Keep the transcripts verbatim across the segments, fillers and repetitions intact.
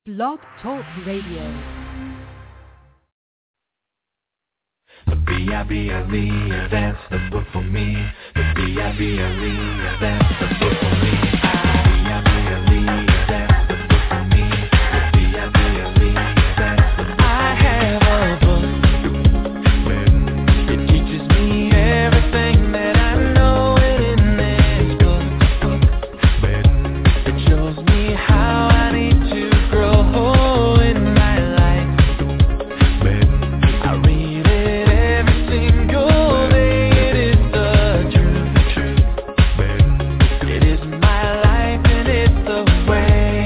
Blog Talk Radio. The B I B L E, that's the book for me. The B I B L E, that's the book for me. B I B L E, that's the book for me. The B I B L E, that's the book for me. I have a book. It teaches me everything that I know in this book. It shows me how I need to grow in my life. I read it every single day. It is the truth. It is my life and it's the way.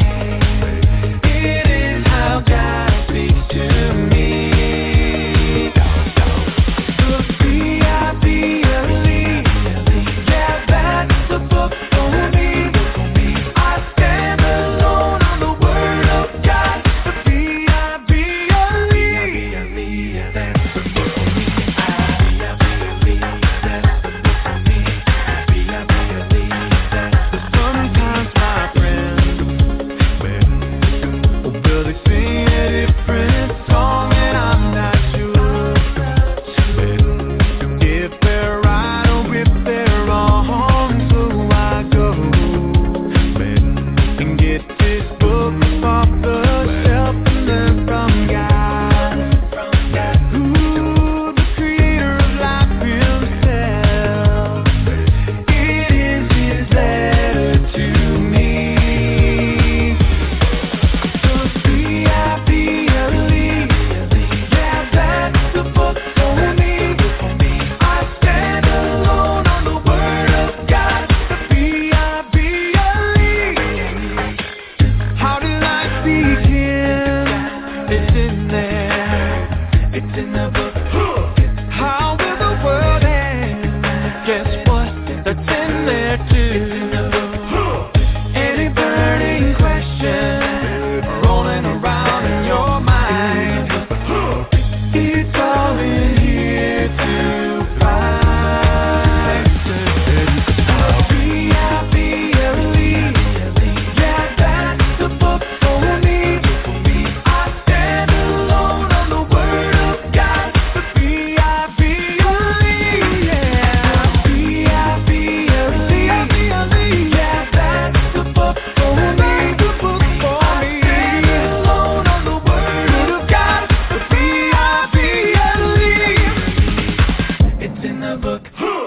It is how God speaks to me. The B I B L E, yeah, that's the book for me. I stand alone on the word of God. The B I B L E, that's the book for me. B I B L E, that's the book for me. B I B L E, that's the sometimes my friends will they sing a different song and I'm not sure if they're right or if they're wrong. So I go and get this book off the shelf and learn from God, who the creator of life himself. It is his letter to me. The B I B L E, yeah, that's the book for me. I stand alone on the word of God. The B I B L E. How did I begin? It's in there. It's in the book. How will the world end? Guess what? That's in there too. Any burning question rolling around in your mind, it's all in here to find. The B I B L E, yeah, that's the book for me. I stand alone on the word of God. The B I B L E, yeah. B I B L E, yeah, that's the book for me. The book for me. I stand alone on the word of God. The B I B L E, it's in the book.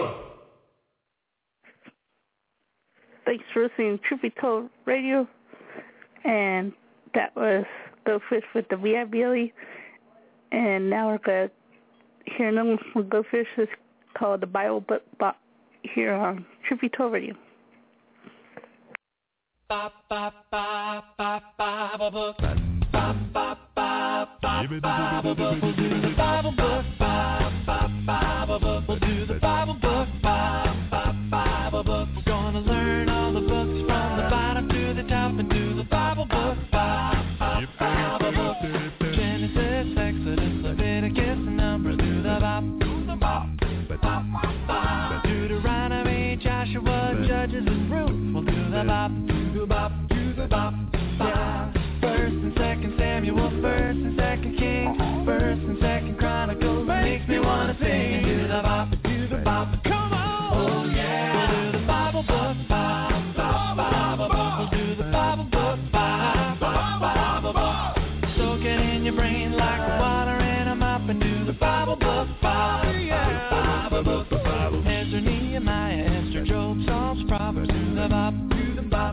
Thanks for listening to Truth Be Told Radio. And that was Go Fish with the B I B L E. And now we're going to hear another one from Go Fish. It's called The Bible Book Box here on Truth Be Told Radio. Ba ba ba ba Bible book. Ba ba ba ba Bible book. We'll do the Bible book. Ba ba Bible book. We'll do the Bible book. Ba ba Bible book. We're gonna learn all the books from the bottom to the top and do the Bible book. Ba ba Bible book. Genesis, Exodus, Leviticus, Numbers. Do the Bop. Do the Bop. Bop Bop. Deuteronomy, Joshua, Judges, and Ruth. We'll do the Bop. Do the Bop. Do the Bop. Yeah. First and Second Samuel, First and Second Kings, First and Second Chronicles. Makes me wanna sing. Do the Bop. Do the Bop. Come on. Oh yeah. We'll do the Bible book. Ba ba Bible book. We'll do the Bible book. Ba ba Bible book. Soak it in your brain like water in a mop and do the Bible book. Ba ba Bible book. Ezra, Nehemiah, Esther, Job, Psalms, Proverbs. Do the Bop. Do the Bop.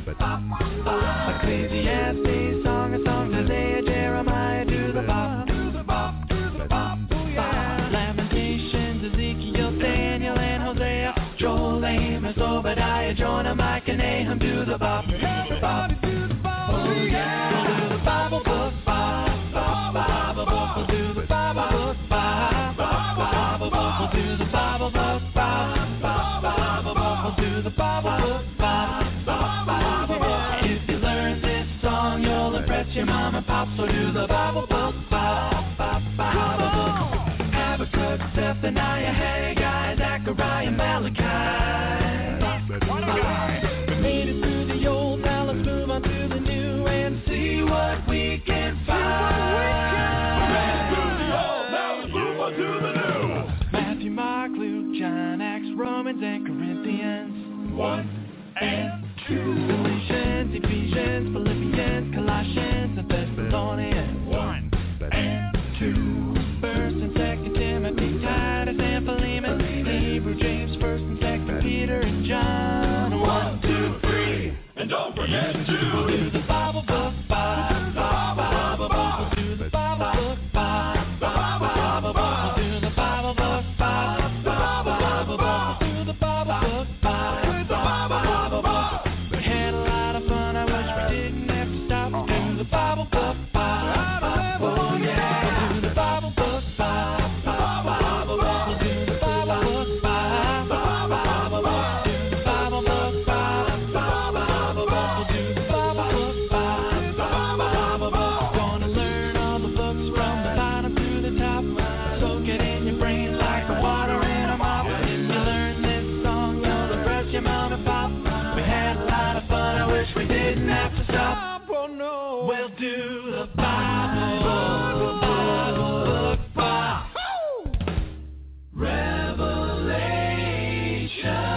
Ecclesiastes, Song of Songs, Isaiah, Jeremiah. Do the Bop. Do the Bop. Do the Bop. Yeah. Lamentations, Ezekiel, Daniel, and Hosea. Joel, Amos, Obadiah, Jonah, Micah, and Nahum. Do the Bop. Do the Bop. Oh yeah. We'll do the Bible book. Ba ba Bible book. We'll do the Bible book. Ba ba Bible book. We'll do the Bible book. Ba ba Bible book. We'll do the Bible book. Ba ba Bible book. If you learn this song, you'll impress your mom and pop. So do the Bible book. Ba ba Bible book. Habakkuk, Zephaniah, Haggai, Zechariah, Malachi. Made it through the old, now let's move on to the new and see what oh no. We'll do the Bible, Bible book by Revelation.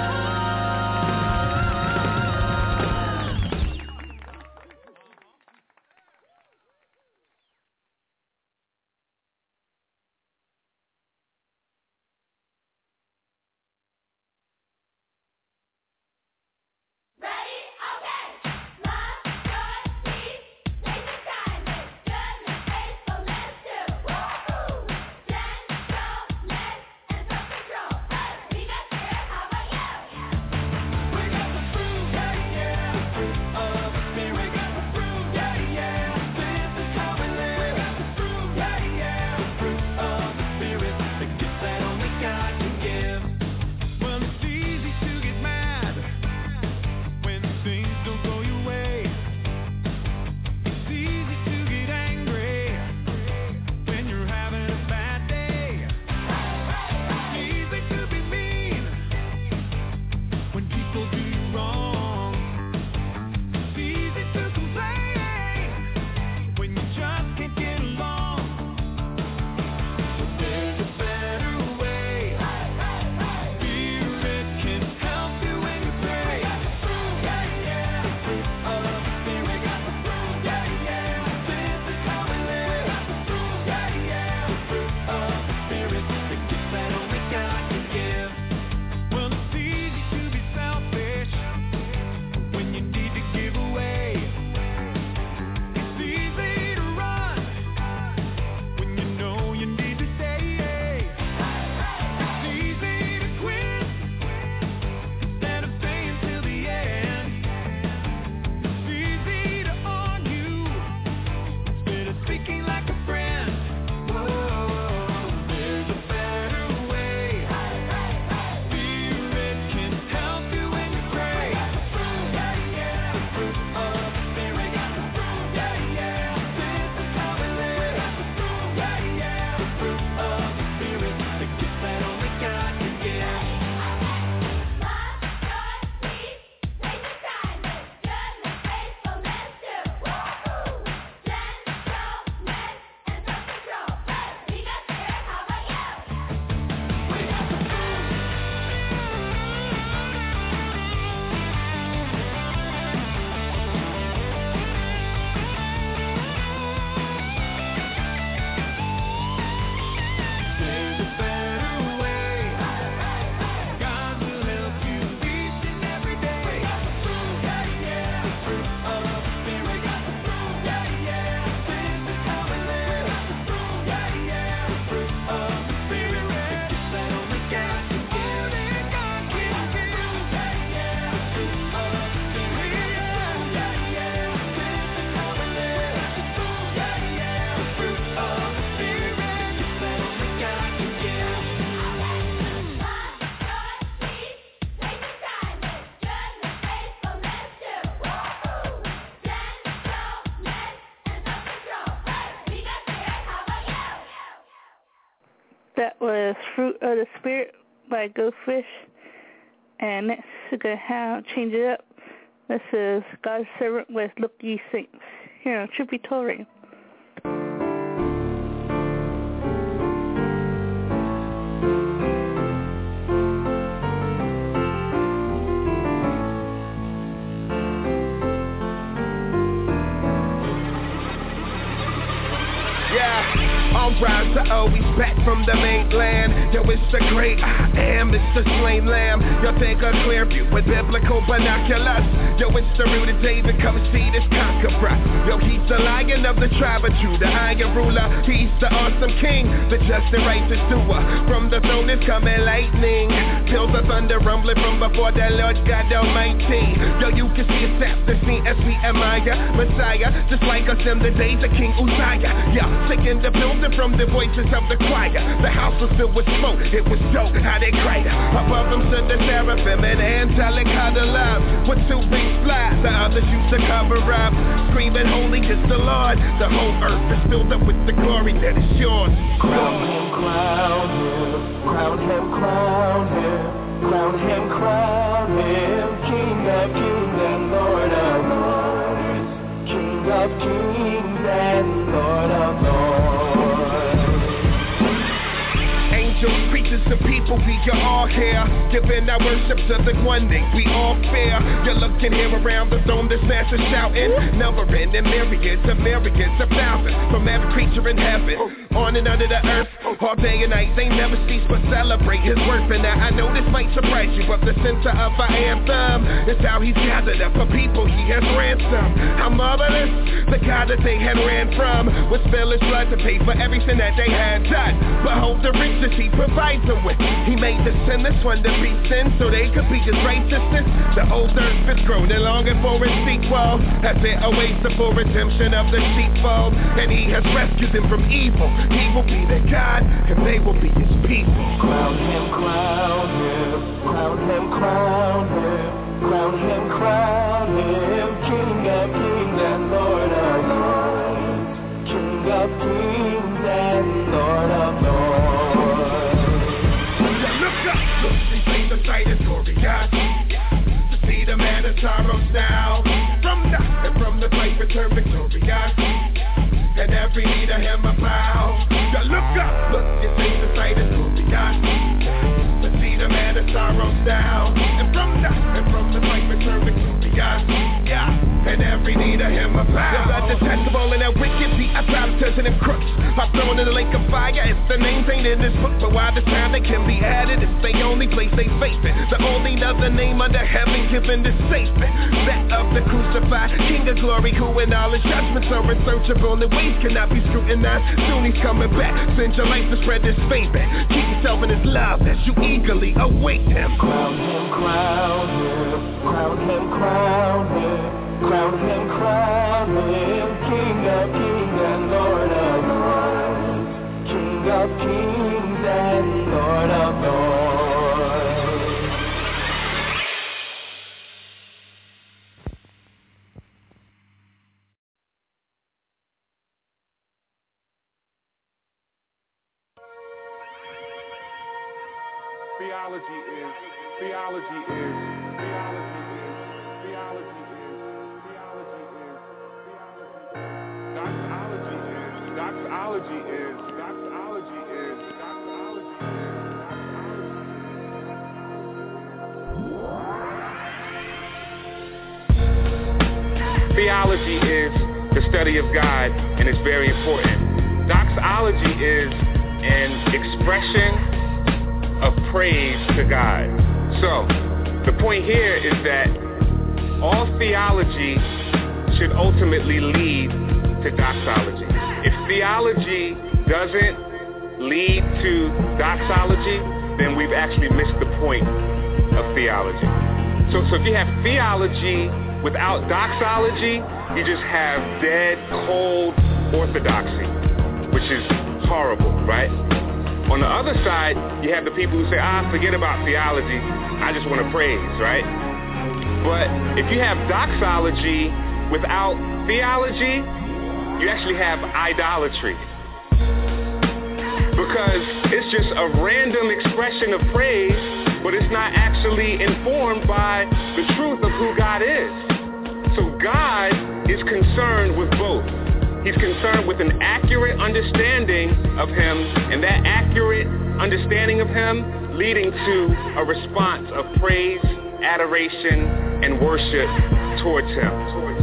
That was Fruit of the Spirit by Go Fish. And next we're going to have Change It Up. This is God's Servant with Look Ye Saints here on Trippy Toll Radio. Rise to always back from the mainland. Yo, it's the great I am, it's the slain lamb. Yo, take a clear view with biblical binoculars. Yo, it's the root of David, come see this conqueror. Yo, he's the lion of the tribe of Judah, iron ruler. He's the awesome king, the just and righteous doer. From the throne is coming lightning, peals of thunder rumbling from before the Lord God Almighty. Yo, you can see a sap the scene as we admire Messiah, just like us in the days of King Uzziah. Yeah, taking the building from the voices of the choir. The house was filled with smoke, it was dope, how they cried. Above them stood the seraphim and angelic huddle up. With two wings fly, the others used to cover up. Screaming, holy is the Lord. The whole earth is filled up with the glory that is yours. Crown him, crown him, crown him, crown him, crown him, crown him, King of kings and Lord of lords. King of kings and Lord of lords. Angels, creatures, and people, we are all here, giving our worship to the one name we all fear. You're looking here around the throne, the snatchers shouting, numbering in myriads of myriads of thousands, from every creature in heaven, on and under the earth, all day and night, they never cease but celebrate his worth. And I, I know this might surprise you, but the center of our anthem is how he's gathered up a people he has ransomed. How marvelous, the God that they had ran from would spill his blood to pay for everything that they had done. Behold the riches he provides them with. He made the sinless one to be sin so they could be his righteousness. The old earth is groaning, longing for its sequel, as it awaits the full redemption of the sheepfold. And he has rescued them from evil. He will be their God, and they will be his people. Crown him, crown him, crown him, crown him, crown him, crown him, King of kings and Lord of lords, King of kings and Lord of lords. Look up, look, see face the sight is glorious, to see the man of sorrows now, from the and from the place return victorious, and every need of him a bow. You look up, look, you see the sight is glorious, to see the man of sorrows now, and from the and from the place return victorious, yeah. And every need of him a bow. The blood detestable and that wicked beat I prouders and them crooks are thrown in the lake of fire. If the names ain't in this book, but why the time they can be added? It's the only place they face it. The only other name under heaven given is Satan, that of the crucified King of glory, who in all his judgments are unsearchable and ways cannot be scrutinized. Soon he's coming back. Send your life to spread this fame back. Keep yourself in his love as you eagerly await him. Crown him, crown him, crown him, crown him. Crown him, crown him, King of kings and Lord of lords, King of kings and Lord of lords. Theology is, theology is, theology is, theology is. Doxology is, doxology is, doxology is, doxology is. Theology is the study of God, and it's very important. Doxology is an expression of praise to God. So, the point here is that all theology should ultimately lead to doxology. If theology doesn't lead to doxology, then we've actually missed the point of theology. So, so if you have theology without doxology, you just have dead, cold orthodoxy, which is horrible, right? On the other side, you have the people who say, ah, forget about theology, I just want to praise, right? But if you have doxology without theology, you actually have idolatry. Because it's just a random expression of praise, but it's not actually informed by the truth of who God is. So God is concerned with both. He's concerned with an accurate understanding of him, and that accurate understanding of him leading to a response of praise, adoration, and worship towards him.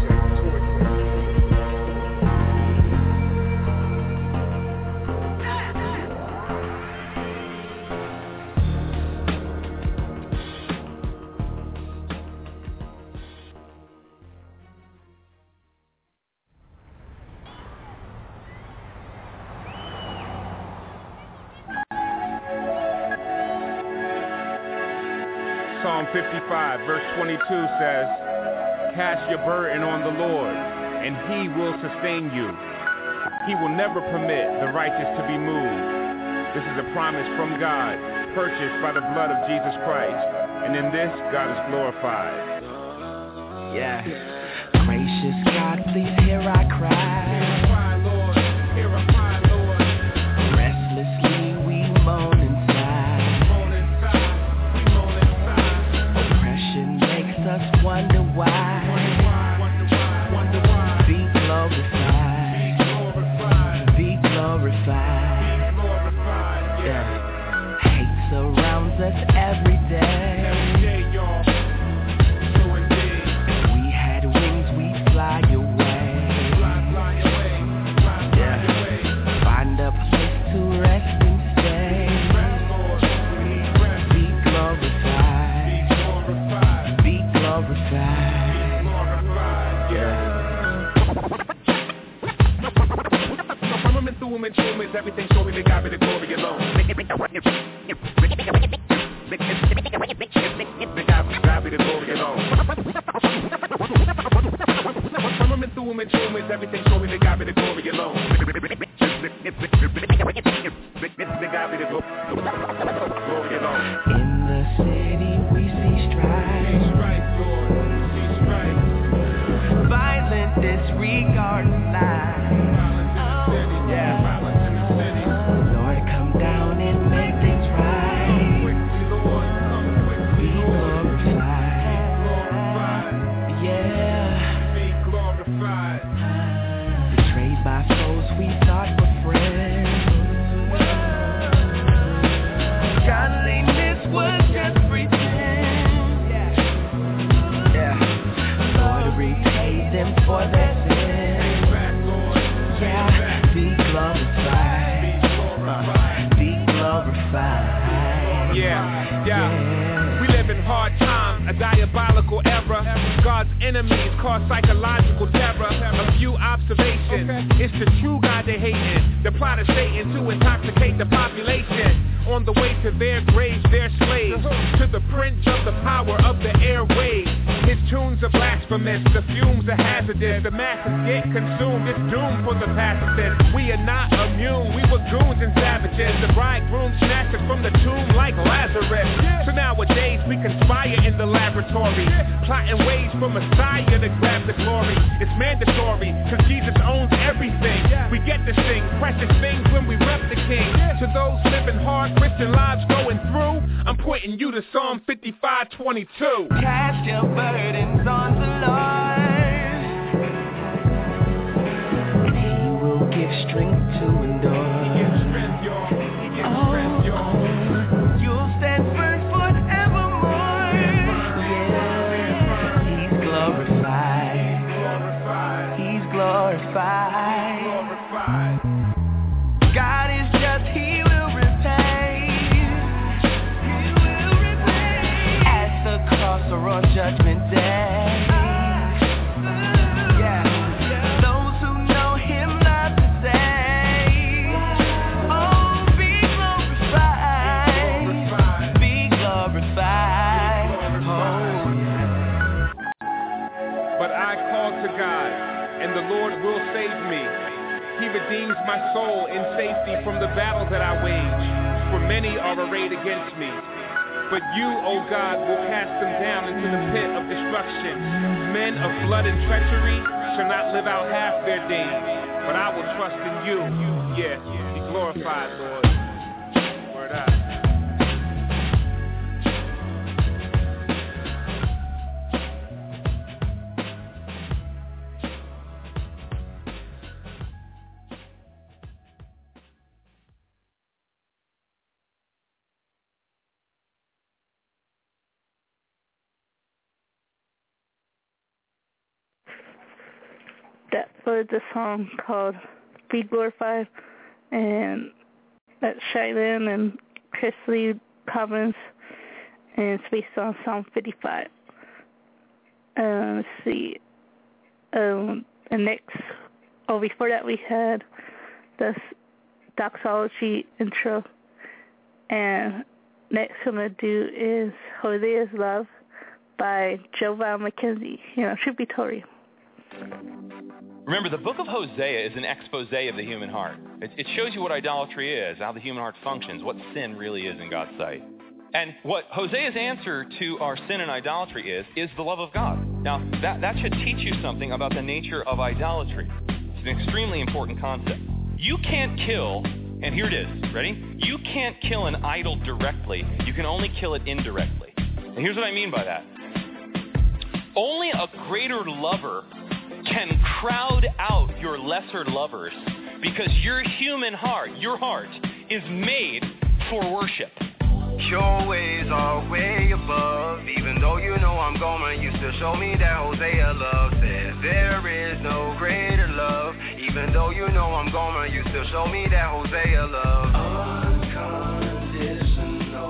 Psalm fifty-five, verse twenty-two says, cast your burden on the Lord, and he will sustain you. He will never permit the righteous to be moved. This is a promise from God, purchased by the blood of Jesus Christ, and in this, God is glorified. Yeah. Gracious God, please hear our cry. Wonder why, be is everything, so we may God be the glory alone. God be the glory alone. From and through him and through him is everything, so we may God be the glory alone. God be the glory alone. In the city we see strife, strife, Lord, see strife. Violent disregard of life. Lord, come down and make things right. Be glorified. Yeah. Be glorified. Betrayed by foes we thought were friends. Godliness was just pretend. Yeah. Lord, repay them for their sins. Yeah. Be glorified. Be glorified. Yeah, yeah. We live in hard times, a diabolical era. God's enemies cause psychological terror. A few observations. It's the true God they hating. The plot of Satan to intoxicate the population. On the way to their graves, they're slaves to the prince of the power of the airwaves. His tunes are blasphemous, the fumes are hazardous. The masses get consumed, it's doomed for the pacifists. We are not immune, we were goons and savages. The bridegroom snatched us from the tomb like Lazarus. So nowadays we conspire in the laboratory, plotting ways for Messiah to grab the glory. It's mandatory, cause Jesus owns everything. We get to sing precious things when we rep the King. To those living hard Christian lives going through, I'm pointing you to Psalm fifty-five twenty-two. Cast your burdens on the Lord, and He will give strength to endure. Give strength, y'all. Give strength, y'all. You'll stand firm forevermore. Yeah. He's glorified. He's glorified. Glorified. God is just, He will repay. He will repay. At the cross or on Judgment Day. Yeah. Those who know Him love to say, oh, be glorified. Be glorified. Oh, yeah. But I call to God, and the Lord will save me. He redeems my soul in safety from the battle that I wage. For many are arrayed against me. But you, O God, will cast them down into the pit of destruction. Men of blood and treachery shall not live out half their days. But I will trust in you. Yeah, be glorified, Lord. Word up. That was a song called Be Glorified, and that's Cheyenne and Chris Lee Collins, and it's based on Psalm fifty-five. Uh, let's see. Um, and next, oh, before that we had the doxology intro, and next I'm going to do is Hosea's Love by Jovan McKenzie, you know, tributary. Remember, the book of Hosea is an expose of the human heart. It, it shows you what idolatry is, how the human heart functions, what sin really is in God's sight. And what Hosea's answer to our sin and idolatry is, is the love of God. Now, that, that should teach you something about the nature of idolatry. It's an extremely important concept. You can't kill, and here it is, ready? You can't kill an idol directly. You can only kill it indirectly. And here's what I mean by that. Only a greater lover can crowd out your lesser lovers because your human heart, your heart, is made for worship. Your ways are way above. Even though you know I'm gone, you still show me that Hosea love. Says there is no greater love. Even though you know I'm gone, you still show me that Hosea love. Unconditional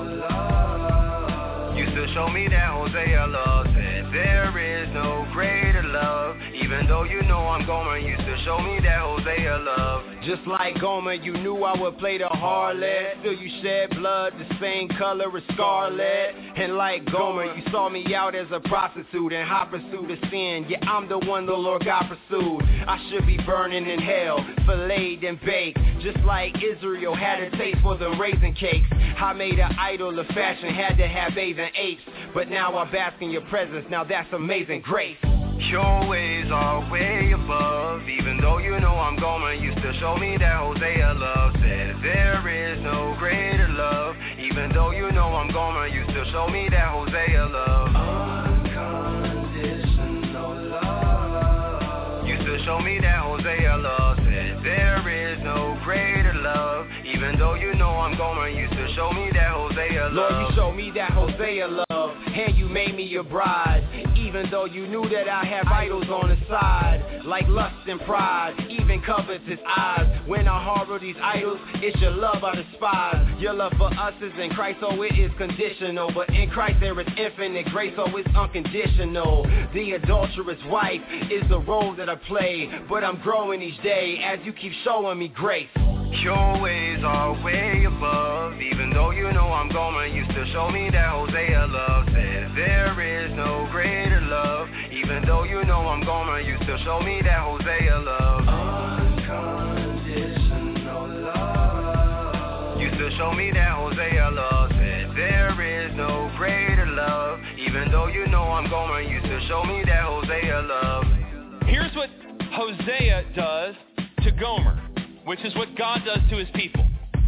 love. You still show me that Hosea love. Says there is no greater love. Even Even though you know I'm Gomer, you still show me that Hosea love. Just like Gomer, you knew I would play the harlot. Still you shed blood the same color as scarlet. And like Gomer, you saw me out as a prostitute in hot pursuit of sin. Yeah, I'm the one the Lord God pursued. I should be burning in hell, filleted and baked. Just like Israel had a taste for the raisin cakes. I made an idol of fashion, had to have bathing apes. But now I bask in your presence, now that's amazing grace. Your ways are way above. Even though you know I'm Gomer, you still show me that Hosea love. Said there is no greater love. Even though you know I'm Gomer, you still show me that Hosea love. Unconditional love. You still show me that Hosea love. Said there is no greater love. Even though you know I'm Gomer, you still show me that Hosea love. Lord, you show me that Hosea love, and you made me your bride. Even though you knew that I have idols on the side, like lust and pride, even covetous eyes. When I harbor these idols, it's your love I despise. Your love for us is in Christ, so it is conditional. But in Christ there is infinite grace, so it's unconditional. The adulterous wife is the role that I play, but I'm growing each day as you keep showing me grace. Your ways are way above. Even though you know I'm Gomer, you still show me that Hosea love. Said there is no greater love. Even though you know I'm Gomer, you still show me that Hosea love. Unconditional love. You still show me that Hosea love. Said there is no greater love. Even though you know I'm Gomer, you still show me that Hosea love. Here's what Hosea does to Gomer, which is what God does to his people.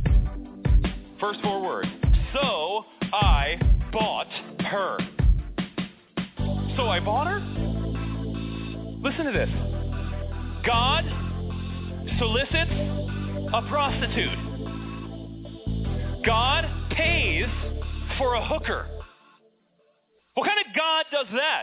First four words. So I bought her. So I bought her? Listen to this. God solicits a prostitute. God pays for a hooker. What kind of God does that?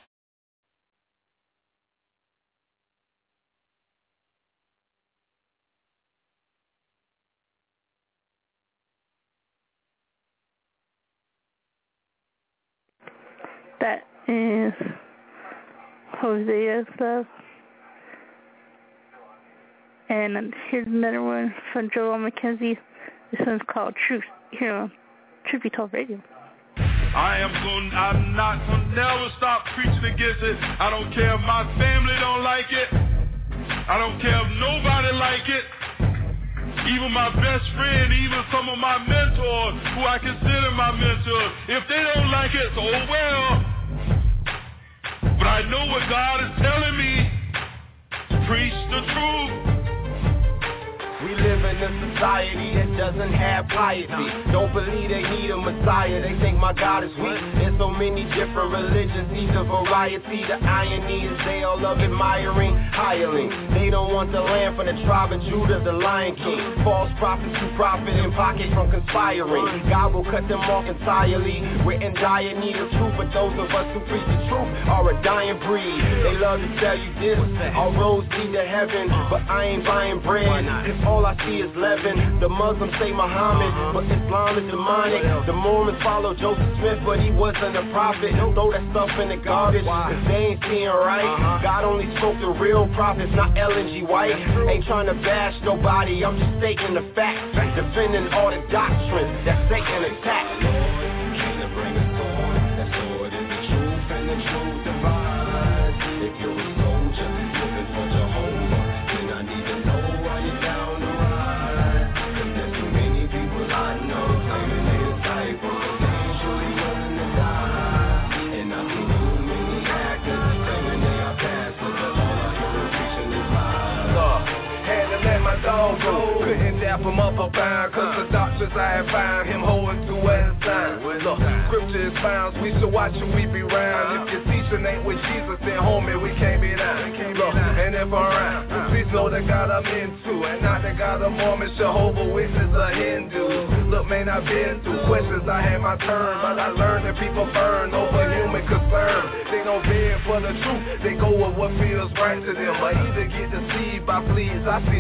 That is Hosea's love. And here's another one from Joel McKenzie. This one's called Truth, here on Truth Be Told Radio. I am going, I'm not going to never stop preaching against it. I don't care if my family don't like it. I don't care if nobody like it. Even my best friend, even some of my mentors, who I consider my mentors, if they don't like it, so oh well. But I know what God is telling me. Preach the truth. We live in a society that doesn't have piety. Don't believe they need a Messiah. They think my God is weak. There's so many different religions, see the variety. The irony is they all love admiring hirelings. They don't want the land from the tribe of Judah, the Lion King. False prophets who profit in pocket from conspiring. God will cut them off entirely. We're in dire need of truth, but those of us who preach the truth are a dying breed. They love to tell you this, all roads lead to heaven, but I ain't buying bread. It's all I see is leaven. The Muslims say Muhammad, but Islam is demonic. The Mormons follow Joseph Smith, but he wasn't a prophet. Throw that stuff in the garbage, cause they ain't seeing right. God only spoke to real prophets, not Ellen G. White. Ain't trying to bash nobody, I'm just stating the facts. Defending all the doctrines that Satan attacks. Came to bring us on. That sword is the truth, and the truth divides. If you're a soldier, living for Jehovah, then I need to know why you're down the ride. Cause there's too many people I know claiming they disciples, they ain't truly willing to die. And I've seen too many actors claiming they are pastors, but all I hear is preaching is lies. Look, had to let my dog go. Couldn't dap him up or bound, cause the doctors I had found him holding to at a time. Look, scripture is found, we should watch and we be round. If your teaching ain't with Jesus, then homie, we can't be down. Look, and if I'm around, please know the God I'm into, and not the God of Mormon, Jehovah Witness, or Hindu. Look, man, I've been through questions, I had my turn, but I learned that people burn over human concern. They don't beg for the truth, they go with what feels right to them. I either get deceived by fleas, I see the light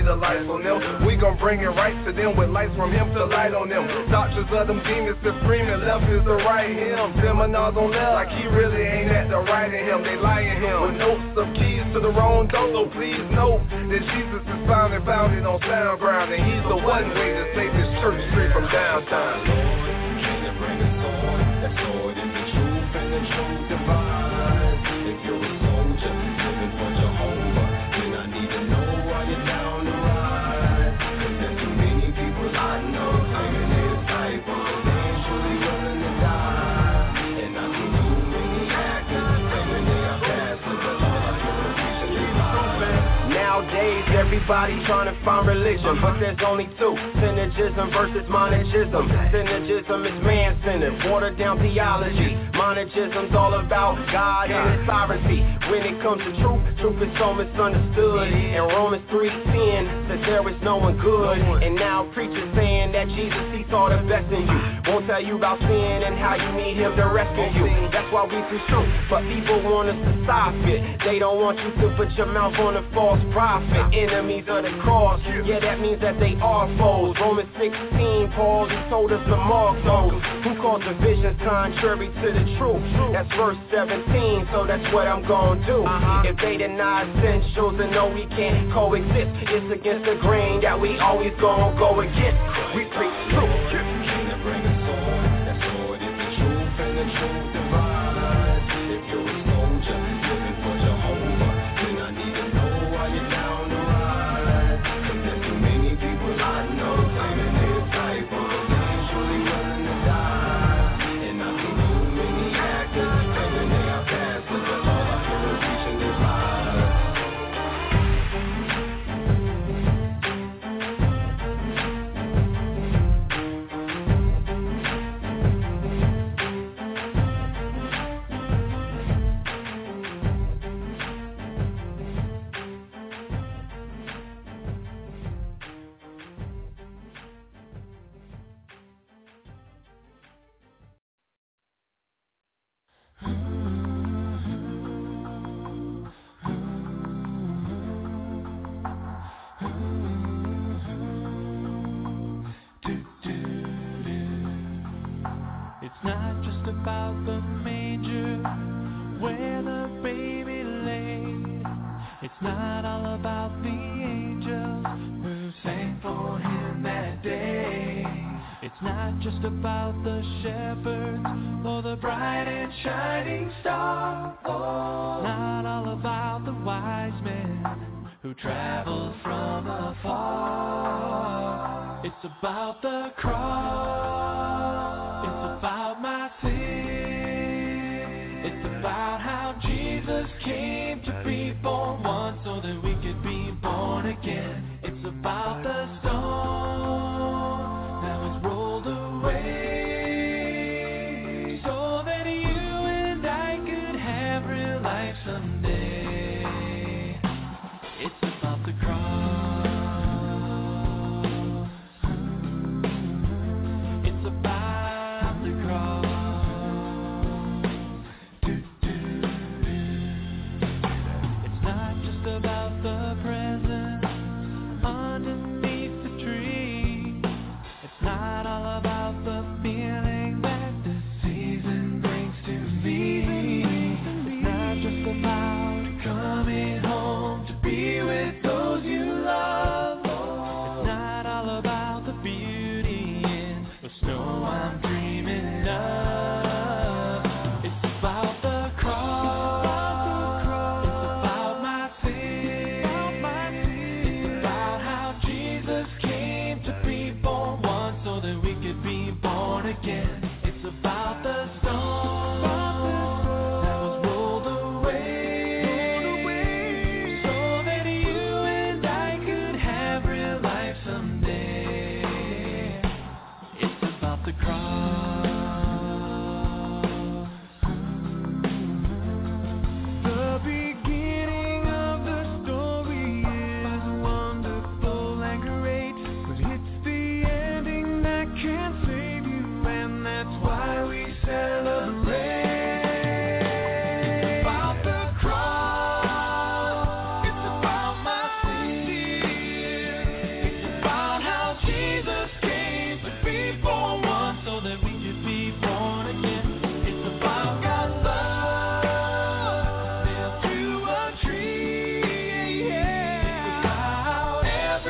Christ on them. We gon' bring it right to them with lights from him to light on them. Doctors of them demons that screaming left is the right him. Seminars on left like he really ain't at the right in him. They lying him with notes of keys to the wrong door. So please know that Jesus is found and founded on sound ground, and he's the one way to save this church straight from downtown. Can you bring a sword? That sword is the truth and the truth divine. If you're a soldier living for Jehovah, then I need to know why you're down the ride. Cause there's too many people I know claiming they're disciples, they ain't truly willing to die. And I see too many actors claiming they are pastors, but all I hear is preaching they lie. Nowadays, everybody trying to find religion, but there's only two: synergism versus monergism. Synergism is man-centered, watered down theology. Monergism's all about God and His sovereignty. When it comes to truth, truth is so misunderstood. And Romans three ten says there is no one good. And now preachers saying that Jesus, He saw the best in you. Won't tell you about sin and how you need Him to rescue you. That's why we preach truth, but people want us to stop it. They don't want you to put your mouth on a false prophet. Enemies of the cross, yeah, that means that they are foes. Romans sixteen, Paul, he told us to mark those who cause divisions contrary to the truth. That's verse seventeen, so that's what I'm gonna do. If they deny essentials and know we can't coexist, it's against the grain that we always gonna go against. We preach truth. Can you bring a sword? That sword is the truth and the truth divine. If you're a soldier living for Jehovah, then I need to know why you're down the ride. Cause there's too many people I know claiming they're disciples, they ain't truly willing to die. And I see too many actors claiming they are pastors, but all I hear is preaching is lies. It's not just about the manger where the baby lay. It's not all about the angels who sang for him that day. It's not just about the shepherds or the bright and shining star. Oh, not all about the wise men who traveled from afar. It's about the cross. It's about my sin. It's about how Jesus came to be born once so that we could be born again. It's about the stone that was rolled away so that you and I could have real life someday. It's about the cross. It's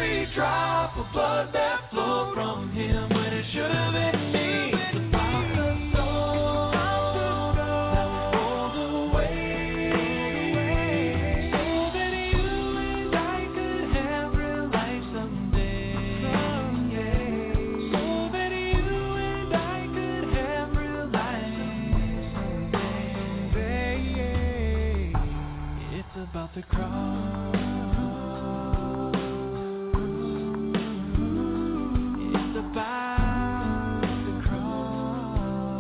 every drop of blood that flowed from him when it should have been me. About the cross, it's about the cross.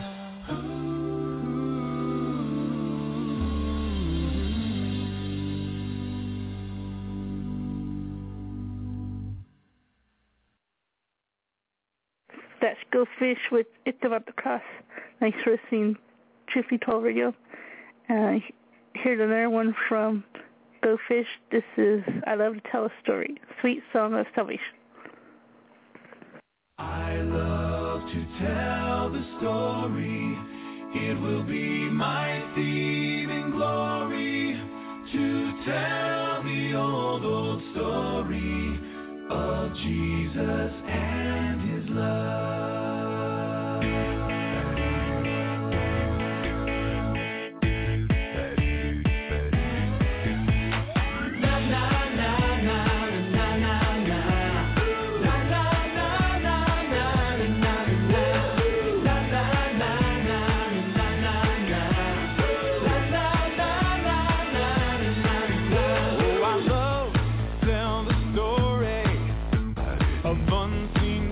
That's Go Fish with It's About the Cross. Thanks for listening, Truth Be Told Radio. Uh, Here's another one from Go Fish. This is I Love to Tell a Story, Sweet Song of Salvation. I love to tell the story. It will be my theme in glory to tell the old, old story of Jesus and his love. Unseen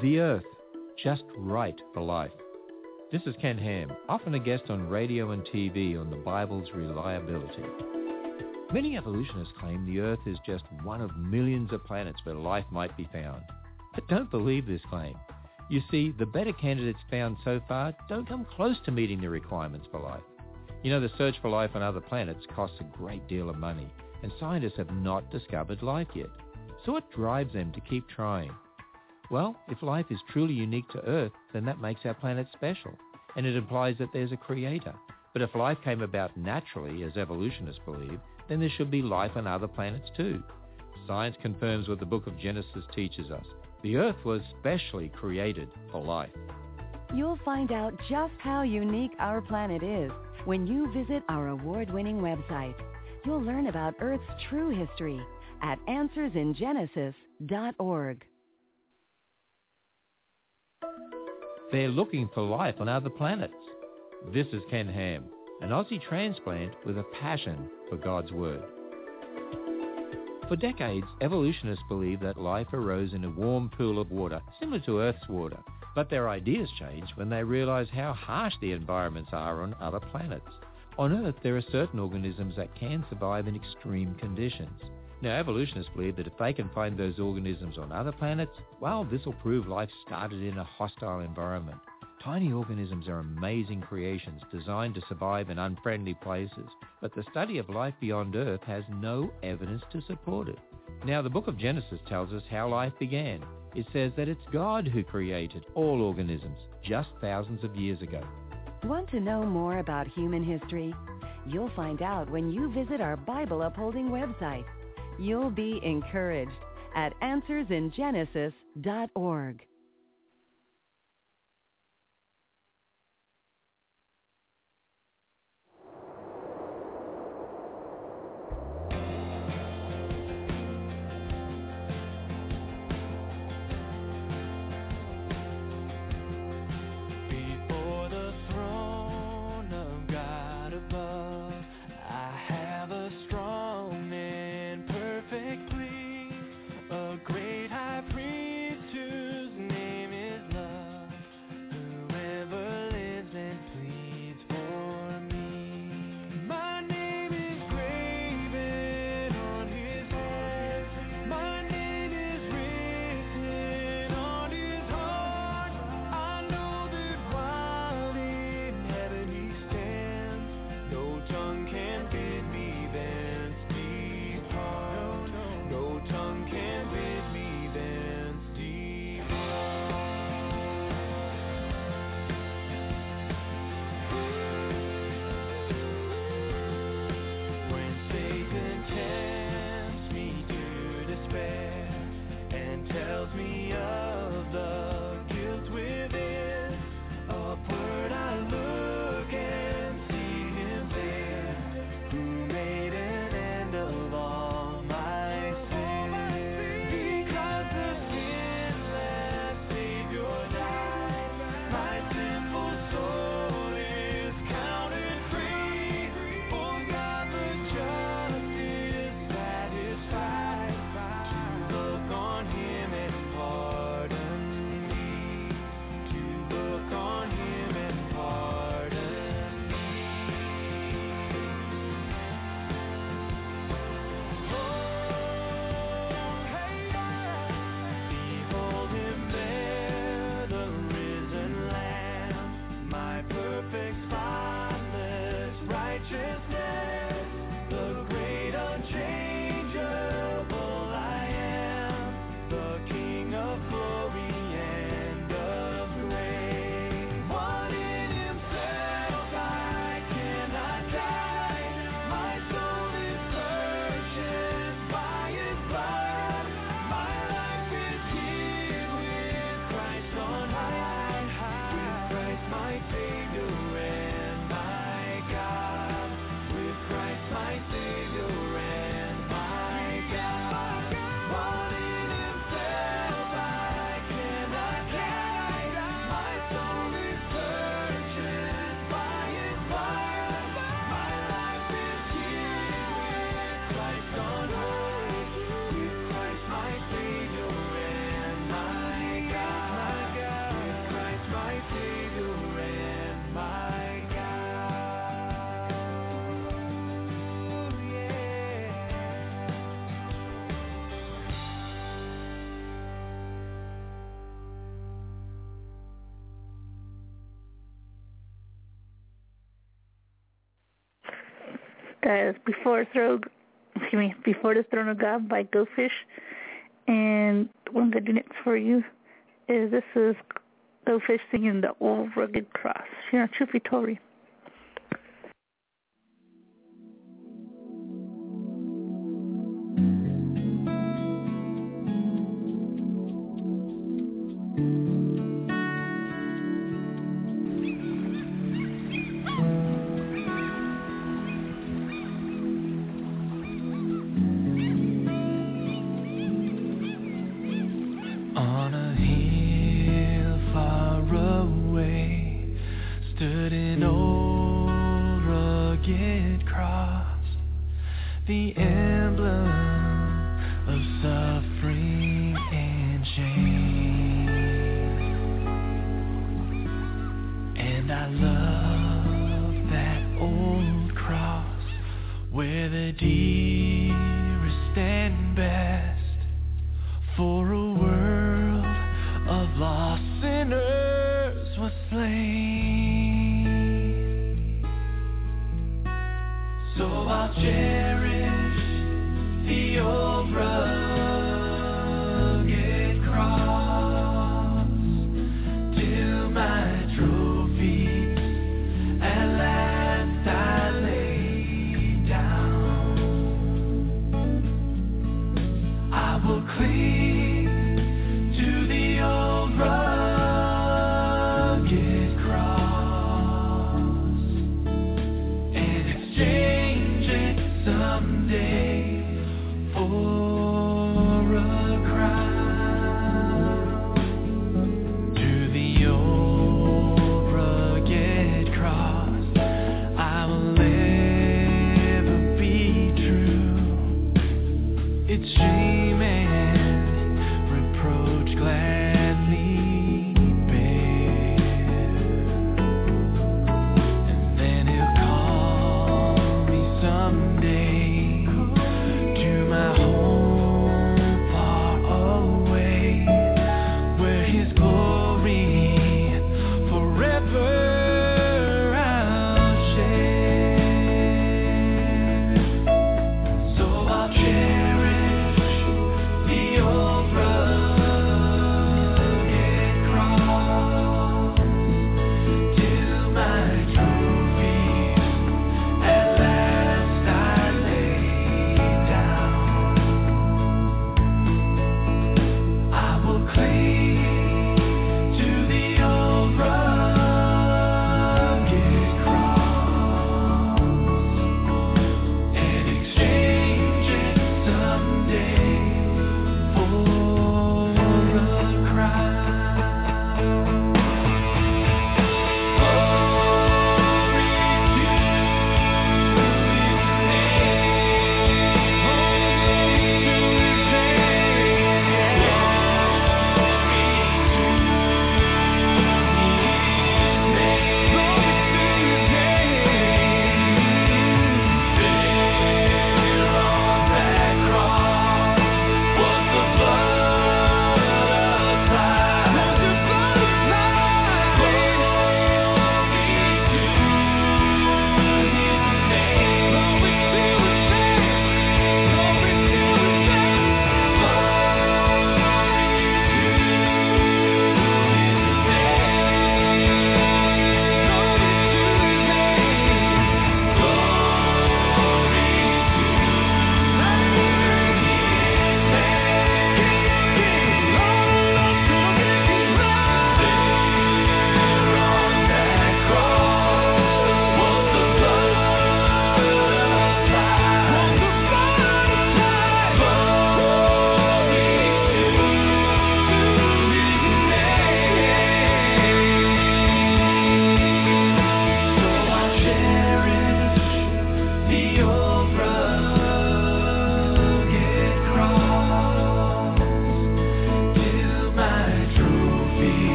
The Earth, just right for life. This is Ken Ham, often a guest on radio and T V on the Bible's reliability. Many evolutionists claim the Earth is just one of millions of planets where life might be found. But don't believe this claim. You see, the better candidates found so far don't come close to meeting the requirements for life. You know, the search for life on other planets costs a great deal of money, and scientists have not discovered life yet. So what drives them to keep trying? Well, if life is truly unique to Earth, then that makes our planet special, and it implies that there's a creator. But if life came about naturally, as evolutionists believe, then there should be life on other planets too. Science confirms what the book of Genesis teaches us. The Earth was specially created for life. You'll find out just how unique our planet is when you visit our award-winning website. You'll learn about Earth's true history at answers in genesis dot org. They're looking for life on other planets. This is Ken Ham, an Aussie transplant with a passion for God's Word. For decades, evolutionists believed that life arose in a warm pool of water, similar to Earth's water. But their ideas changed when they realized how harsh the environments are on other planets. On Earth, there are certain organisms that can survive in extreme conditions. Now, evolutionists believe that if they can find those organisms on other planets, well, this will prove life started in a hostile environment. Tiny organisms are amazing creations designed to survive in unfriendly places, but the study of life beyond Earth has no evidence to support it. Now, the book of Genesis tells us how life began. It says that it's God who created all organisms just thousands of years ago. Want to know more about human history? You'll find out when you visit our Bible upholding website. You'll be encouraged at answers in genesis dot org. My Savior and my God. That is Before Throne, excuse me, Before the Throne of God by Go Fish. And the one I'm going to do next for you is this is Go Fish singing The Old Rugged Cross here on Truth Be Told. Till my trophy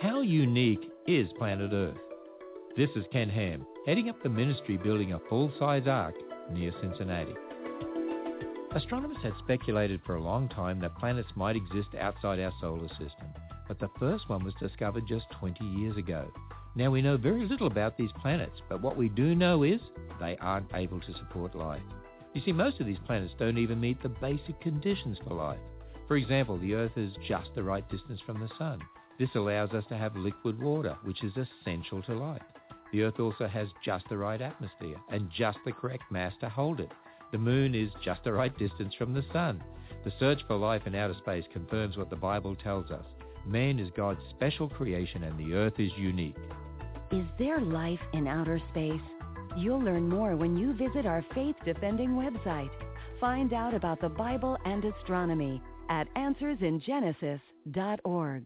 How unique is planet Earth? This is Ken Ham, heading up the ministry building a full-size ark near Cincinnati. Astronomers had speculated for a long time that planets might exist outside our solar system, but the first one was discovered just twenty years ago. Now we know very little about these planets, but what we do know is they aren't able to support life. You see, most of these planets don't even meet the basic conditions for life. For example, the Earth is just the right distance from the Sun. This allows us to have liquid water, which is essential to life. The Earth also has just the right atmosphere and just the correct mass to hold it. The Moon is just the right distance from the Sun. The search for life in outer space confirms what the Bible tells us. Man is God's special creation and the Earth is unique. Is there life in outer space? You'll learn more when you visit our faith-defending website. Find out about the Bible and astronomy at answers in genesis dot org.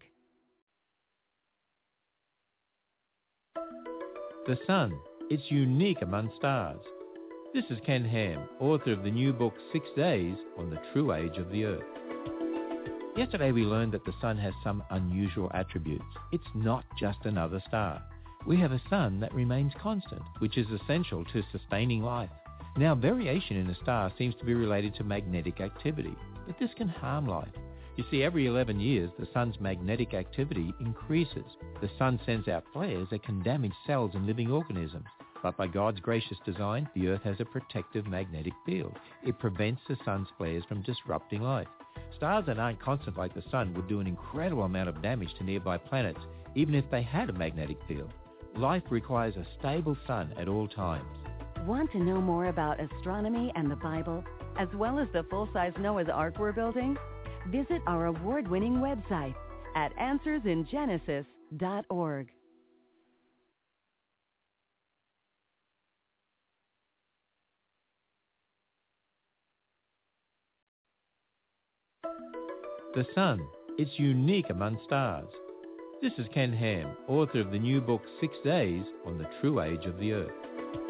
The Sun, it's unique among stars. This is Ken Ham, author of the new book Six Days on the True Age of the Earth. Yesterday we learned that the Sun has some unusual attributes. It's not just another star. We have a sun that remains constant, which is essential to sustaining life. Now, variation in a star seems to be related to magnetic activity, but this can harm life. You see, every eleven years, the sun's magnetic activity increases. The sun sends out flares that can damage cells and living organisms. But by God's gracious design, the Earth has a protective magnetic field. It prevents the sun's flares from disrupting life. Stars that aren't constant like the sun would do an incredible amount of damage to nearby planets, even if they had a magnetic field. Life requires a stable sun at all times. Want to know more about astronomy and the Bible, as well as the full-size Noah's Ark we're building? Visit our award-winning website at answers in genesis dot org. The Sun, it's unique among stars. This is Ken Ham, author of the new book Six Days on the True Age of the Earth.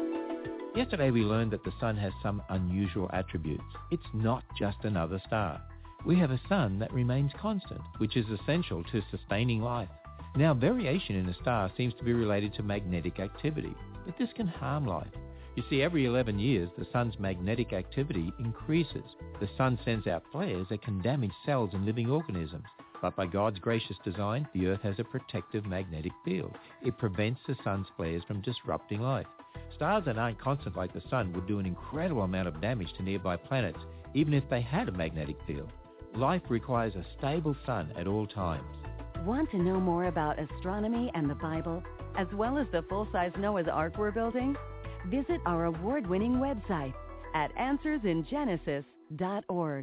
Yesterday we learned that the Sun has some unusual attributes. It's not just another star. We have a sun that remains constant, which is essential to sustaining life. Now, variation in a star seems to be related to magnetic activity, but this can harm life. You see, every eleven years, the sun's magnetic activity increases. The sun sends out flares that can damage cells and living organisms. But by God's gracious design, the Earth has a protective magnetic field. It prevents the sun's flares from disrupting life. Stars that aren't constant like the sun would do an incredible amount of damage to nearby planets, even if they had a magnetic field. Life requires a stable sun at all times. Want to know more about astronomy and the Bible, as well as the full-size Noah's Ark we're building? Visit our award-winning website at answers in genesis dot org.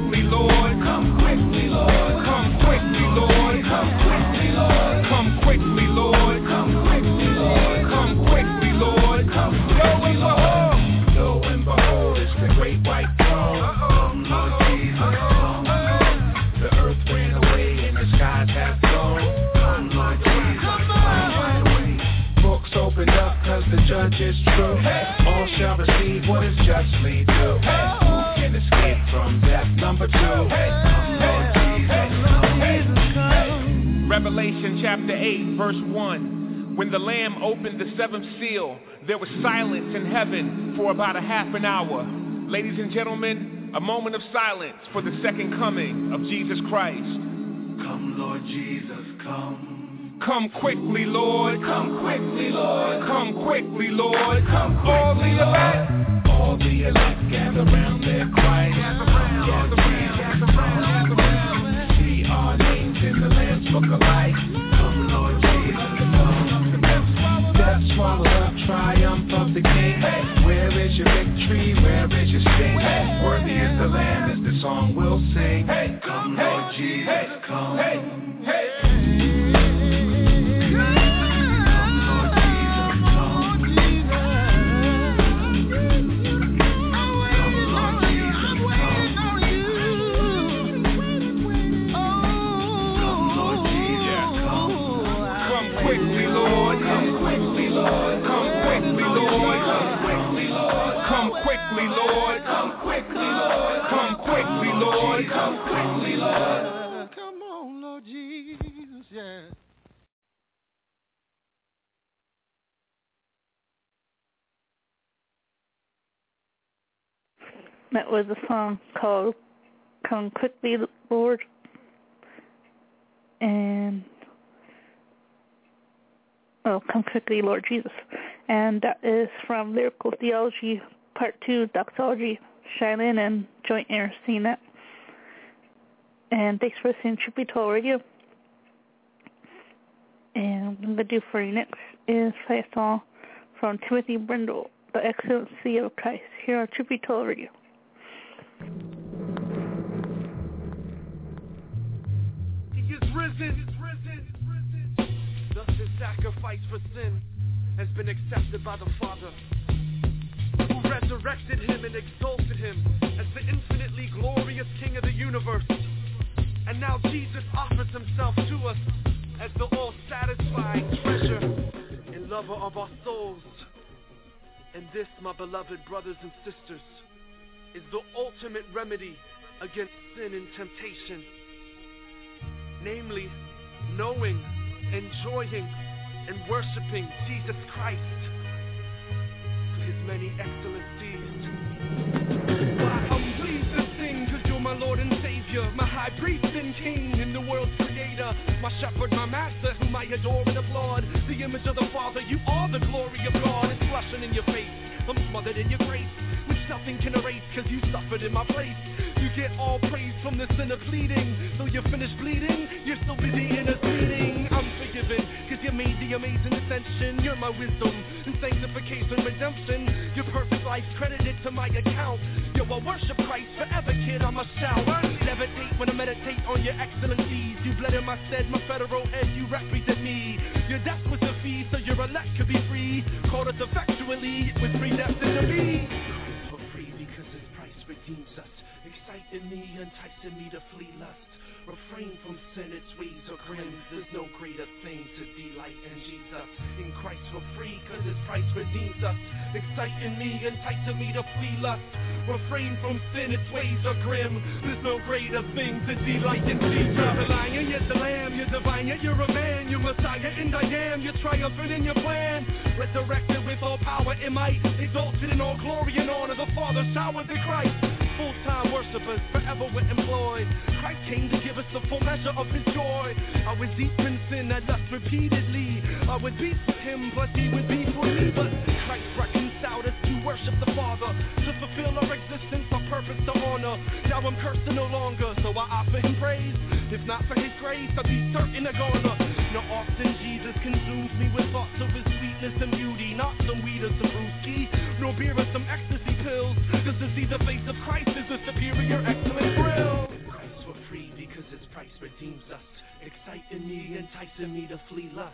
Come quickly, judge is true. All shall receive what is justly due. Who can escape from death? Number two. Come, Lord Jesus, come. Revelation chapter eight, verse one. When the Lamb opened the seventh seal, there was silence in heaven for about a half an hour. Ladies and gentlemen, a moment of silence for the second coming of Jesus Christ. Come, Lord Jesus, come. Come quickly, Lord. Come quickly, Lord. Come quickly, Lord. Come quickly, all the elect, all the elect gather round their Christ. Gather round, gather round, gather round, gather round. See our names in the Lamb's Book of Life. Come, Lord Jesus, come. Death swallowed up, triumph of the King. Where is your victory? Where is your sting? Worthy is the Lamb, as the song will sing. Come, Lord Jesus, come. Hey. Lord, come quickly, Lord. Come on, Lord Jesus, yeah. That was a song called Come Quickly, Lord. And, oh, Come Quickly, Lord Jesus. And that is from Lyrical Theology, Part two, Doxology, Shailin and Joint Air C net. And thanks for listening to Truth Be Told Radio. And what I'm going to do for you next is play a song from Timothy Brindle, The Excellency of Christ, here on Truth Be Told Radio. He is risen. Thus his sacrifice for sin has been accepted by the Father, who resurrected him and exalted him as the infinitely glorious King of the universe. And now Jesus offers himself to us as the all-satisfying treasure and lover of our souls. And this, my beloved brothers and sisters, is the ultimate remedy against sin and temptation. Namely, knowing, enjoying, and worshiping Jesus Christ for his many excellencies. Why, I'm pleased to sing, cause you're my Lord and Savior, my high priest and king, and the world's creator, my shepherd, my master, whom I adore and applaud. The image of the Father, you are the glory of God. It's blushing in your face, I'm smothered in your grace, which nothing can erase, cause you suffered in my place. You get all praise from the sinner pleading. Though you're finished bleeding, you're so busy interceding. I'm forgiven, cause you made the amazing ascension. You're my wisdom and sanctification, redemption. Your perfect life credited to my account. Yo, I worship Christ forever, kid, I must shout. Levitate when I meditate on your excellencies. You bled in my stead, my federal head, you represent me. Your death was a fee, so your elect could be free. Called us effectually, it was predestined to be. For free because his price redeems us. Exciting me, enticing me to flee lust. Refrain from sin, its ways are grim. There's no greater thing to delight in Jesus. In Christ we're free, cause his price redeems us. Exciting me, enticing me to flee lust. Refrain from sin, its ways are grim. There's no greater thing to delight in Jesus. You're the lion, you're the lamb, you're divine, yet you're a man. You're Messiah and I am, you're triumphant in your plan. Resurrected with all power and might. Exalted in all glory and honor, the Father showered the Christ. Full-time worshipers forever we're employed. Christ came to give us the full measure of his joy. I was deep in sin, I lust repeatedly. I would be for him, plus he would be for me. But Christ reconciled us to worship the Father, to fulfill our existence, our purpose to honor. Now I'm cursed no longer, so I offer him praise. If not for his grace, I'd be certain to gonna. Now often Jesus consumes me with thoughts of his sweetness and beauty. Not some weed or some brewski, no beer or some ecstasy pills. Cause to see the face of Christ is a superior, excellent thrill. Christ we're free because his price redeems us. Exciting me, enticing me to flee lust.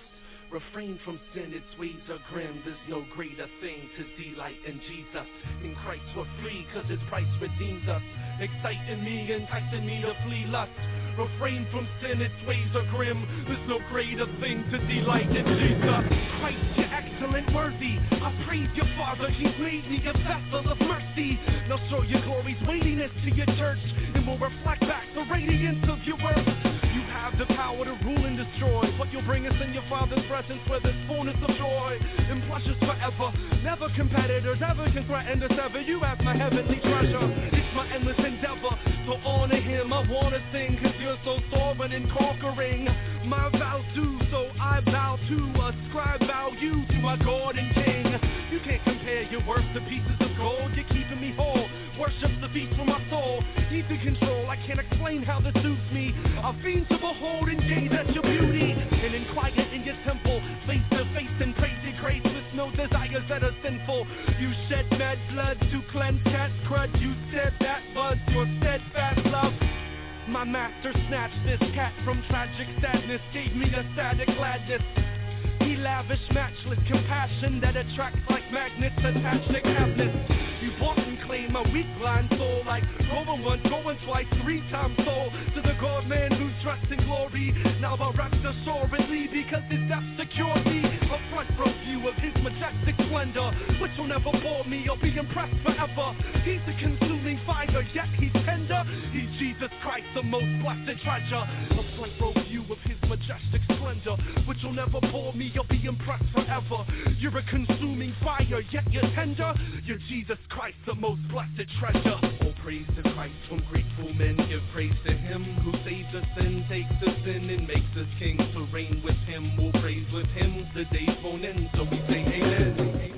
Refrain from sin, its ways are grim. There's no greater thing to delight in Jesus. In Christ we're free, cause his price redeems us. Exciting me, enticing me to flee lust. Refrain from sin, its ways are grim. There's no greater thing to delight in Jesus. Christ, you're excellent, worthy. I praise your Father, he's made me a vessel of mercy. Now show your glory's weightiness to your church, and we'll reflect back the radiance of your worth. You have the power to rule and destroy, but you'll bring us in your Father's presence where there's fullness of joy and pleasures forever. Never competitors ever can threaten to sever you as my heavenly treasure. It's my endless endeavor to honor him. I wanna sing cause you're so sovereign and conquering. My vows do, so I vow to ascribe value to my God and King. You can't compare your worth to pieces of gold. You're keeping me whole. Worship's the beat for my soul. He's in control. I can't explain how this suits me. I fiend to behold and gaze at your beauty, and in quiet in your temple, face to face and praise your grace with no desires that are sinful. You shed mad blood to cleanse cat's crud. You said that was your steadfast love. My master snatched this cat from tragic sadness, gave me a static gladness. He lavished matchless compassion that attracts like magnets attached to cabinets. You bought and claim my weak blind soul like going once, going twice, three times soul to the God man who's dressed in glory. Now I rest assuredly because his depth secured me. A front row view of his majestic splendor, which will never bore me or be impressed forever. He's a consuming fire, yet he's tender. He's Jesus Christ, the most blessed treasure. A front row view of his majestic splendor, which will never bore me or be impressed forever. You're a consuming fire, yet you're tender. You're Jesus Christ, the most blessed treasure. Oh, praise to Christ from grateful men. Give praise to him who saves us and takes us in and makes us kings to reign with him. We'll praise with him. The days won't end, so we say amen. Amen.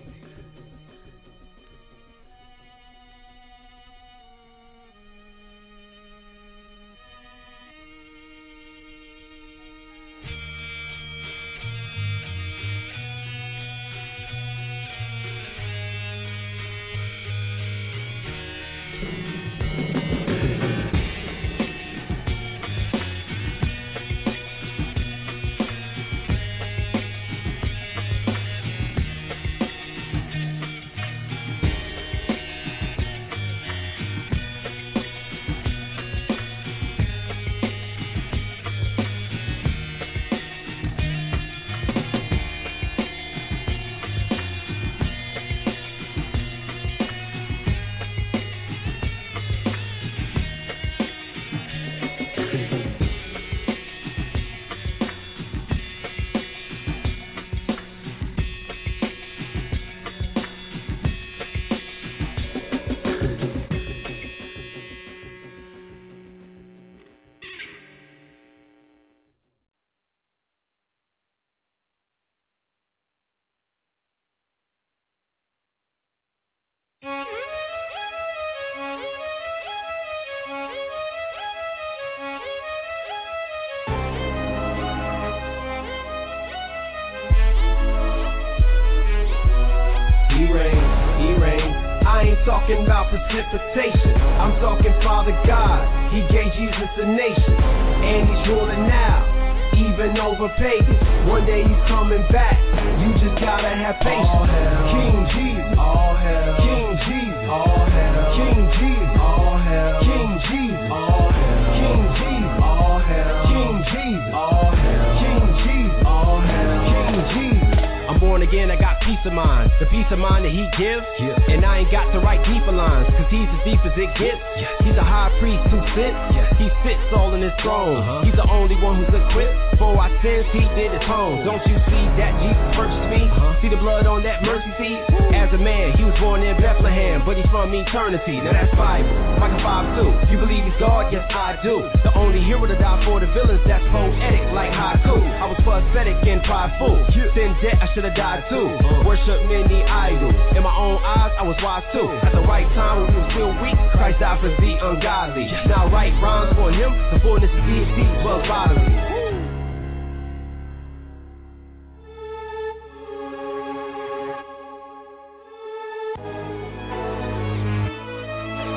Talking about precipitation, I'm talking Father God. He gave Jesus a nation, and he's ruling now, even over pagans. One day he's coming back, you just gotta have patience. All hell. King Jesus, all hell. King Jesus, all hell. King Jesus, all hell. King Jesus, all hell. King Jesus, all hell. King Jesus, all hell. King Jesus, all hell. King Jesus. I'm born again, I got peace of mind. The peace of mind that he gives, yeah. And I ain't got to write deeper lines, cause he's as deep as it gets, yeah. He's a high priest who sits, yeah. He sits all in his throne, uh-huh. He's the only one who's equipped for our sins, he did his home. Don't you see that Jesus purchased me? Uh-huh. See the blood on that mercy seat? As a man, he was born in Bethlehem, but he's from eternity. Now that's Bible, Micah five two. You believe he's God? Yes I do. The only hero to die for the villains, that's poetic like haiku. I was pathetic and prideful, sin debt I should've died too. Worship many idols, in my own eyes I was wise too. At the right time when we were still weak, Christ died for the ungodly. Now right rhymes for him, the fullness of deity dwells bodily.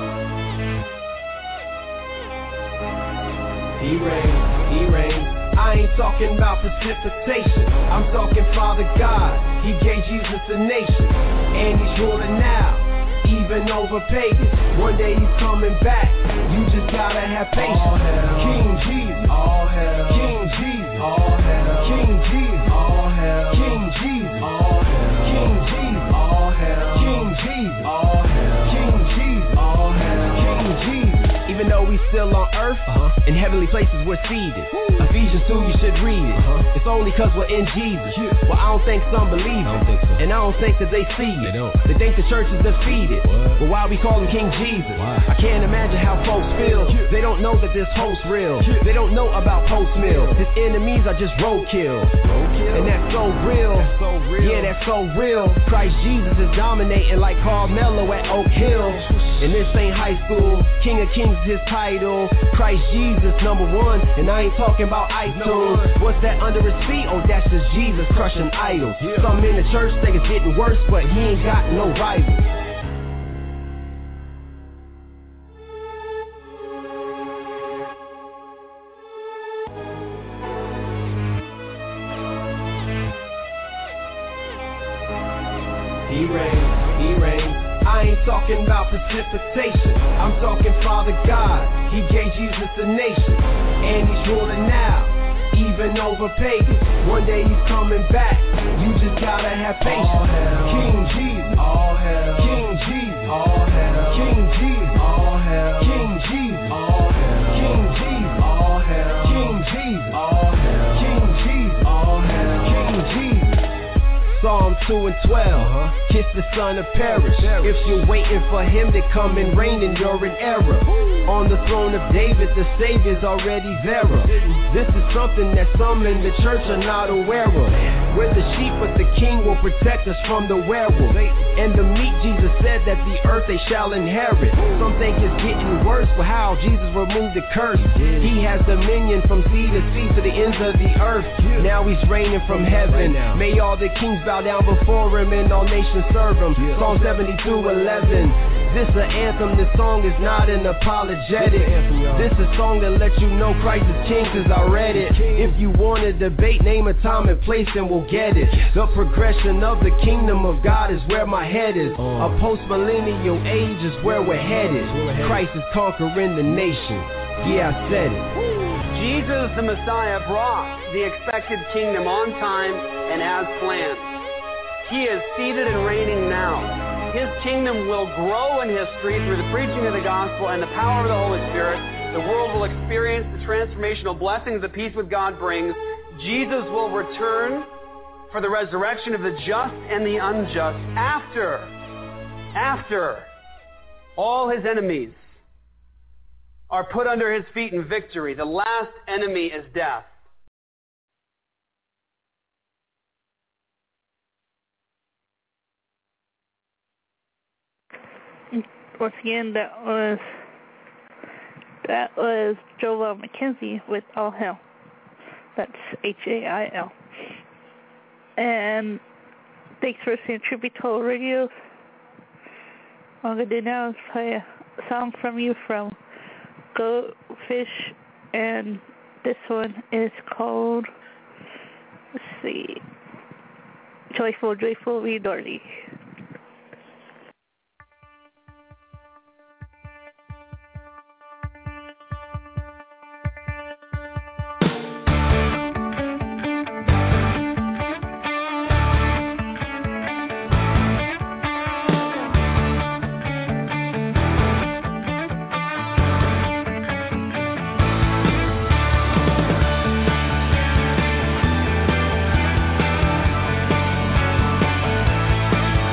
He reigns, he reigns. I I ain't talking about precipitation. I'm talking Father God. He gave Jesus a nation, and he's ruling now, even over pagans. One day he's coming back. You just gotta have patience. King Jesus, all hell. King Jesus, all hell. King Jesus, all hell. King Jesus, all hell. King Jesus, all hell. King Jesus, all hell. King Jesus, all hell. King Jesus. Even though we still on earth, uh-huh, in heavenly places we're seated. Woo. Ephesians two, you should read it. Uh-huh. It's only cause we're in Jesus. Yeah. Well, I don't think some believe it. Think so. And I don't think that they see it. They, they think the church is defeated. What? But why we call him King Jesus? Why? I can't imagine how folks feel. Yeah. They don't know that this host's real. Yeah. They don't know about post-mill. His enemies are just roadkill. Roadkill? And that's so real. That's so real. Yeah, that's so real. Christ Jesus is dominating like Carmelo at Oak Hill. And this ain't high school. King of Kings is his title. Christ Jesus number one. And I ain't talking about iTunes. What's that under his feet? Oh, that's just Jesus crushing idols. Yeah. Some in the church think it's getting worse, but he ain't got no rivals. He reigns, he reigns. I ain't talking about precipitation. I'm talking Father God. He gave Jesus a nation, and he's ruling now, even over pagans. One day he's coming back. You just gotta have patience. King Jesus, all hell. King Jesus, all hell. King Jesus, all hell. King Jesus, all hell. King Jesus, all hell. King Jesus, all hell. King Jesus, all hell. King Jesus. Psalm two and twelve, uh-huh. Kiss the son of perish. If you're waiting for him to come and reign, then you're in error. On the throne of David, the Savior's already there. This is something that some in the church are not aware of. We're the sheep, but the king will protect us from the werewolf. And the meek, Jesus said that the earth they shall inherit. Some think it's getting worse, but how Jesus removed the curse. He has dominion from sea to sea to the ends of the earth. Now he's reigning from heaven. May all the kings bow down before him and all nations serve him. Yeah. Psalm seventy-two eleven. This an anthem, this song is not an apologetic. This a song that lets you know Christ is king, cause I read it. If you want to debate, name a time and place and we'll get it. The progression of the kingdom of God is where my head is. A post-millennial age is where we're headed. Christ is conquering the nation. Yeah, I said it. Jesus the Messiah brought the expected kingdom on time and as planned. He is seated and reigning now. His kingdom will grow in history through the preaching of the gospel and the power of the Holy Spirit. The world will experience the transformational blessings that peace with God brings. Jesus will return for the resurrection of the just and the unjust after, after all his enemies are put under his feet in victory. The last enemy is death. Once again, that was that was Joel McKenzie with All Hail. That's H A I L. And thanks for listening to Truth Be Told Radio. What I'm going to do now is play a song from you from Go Fish, and this one is called, let's see, Joyful, Joyful Redorty. Thank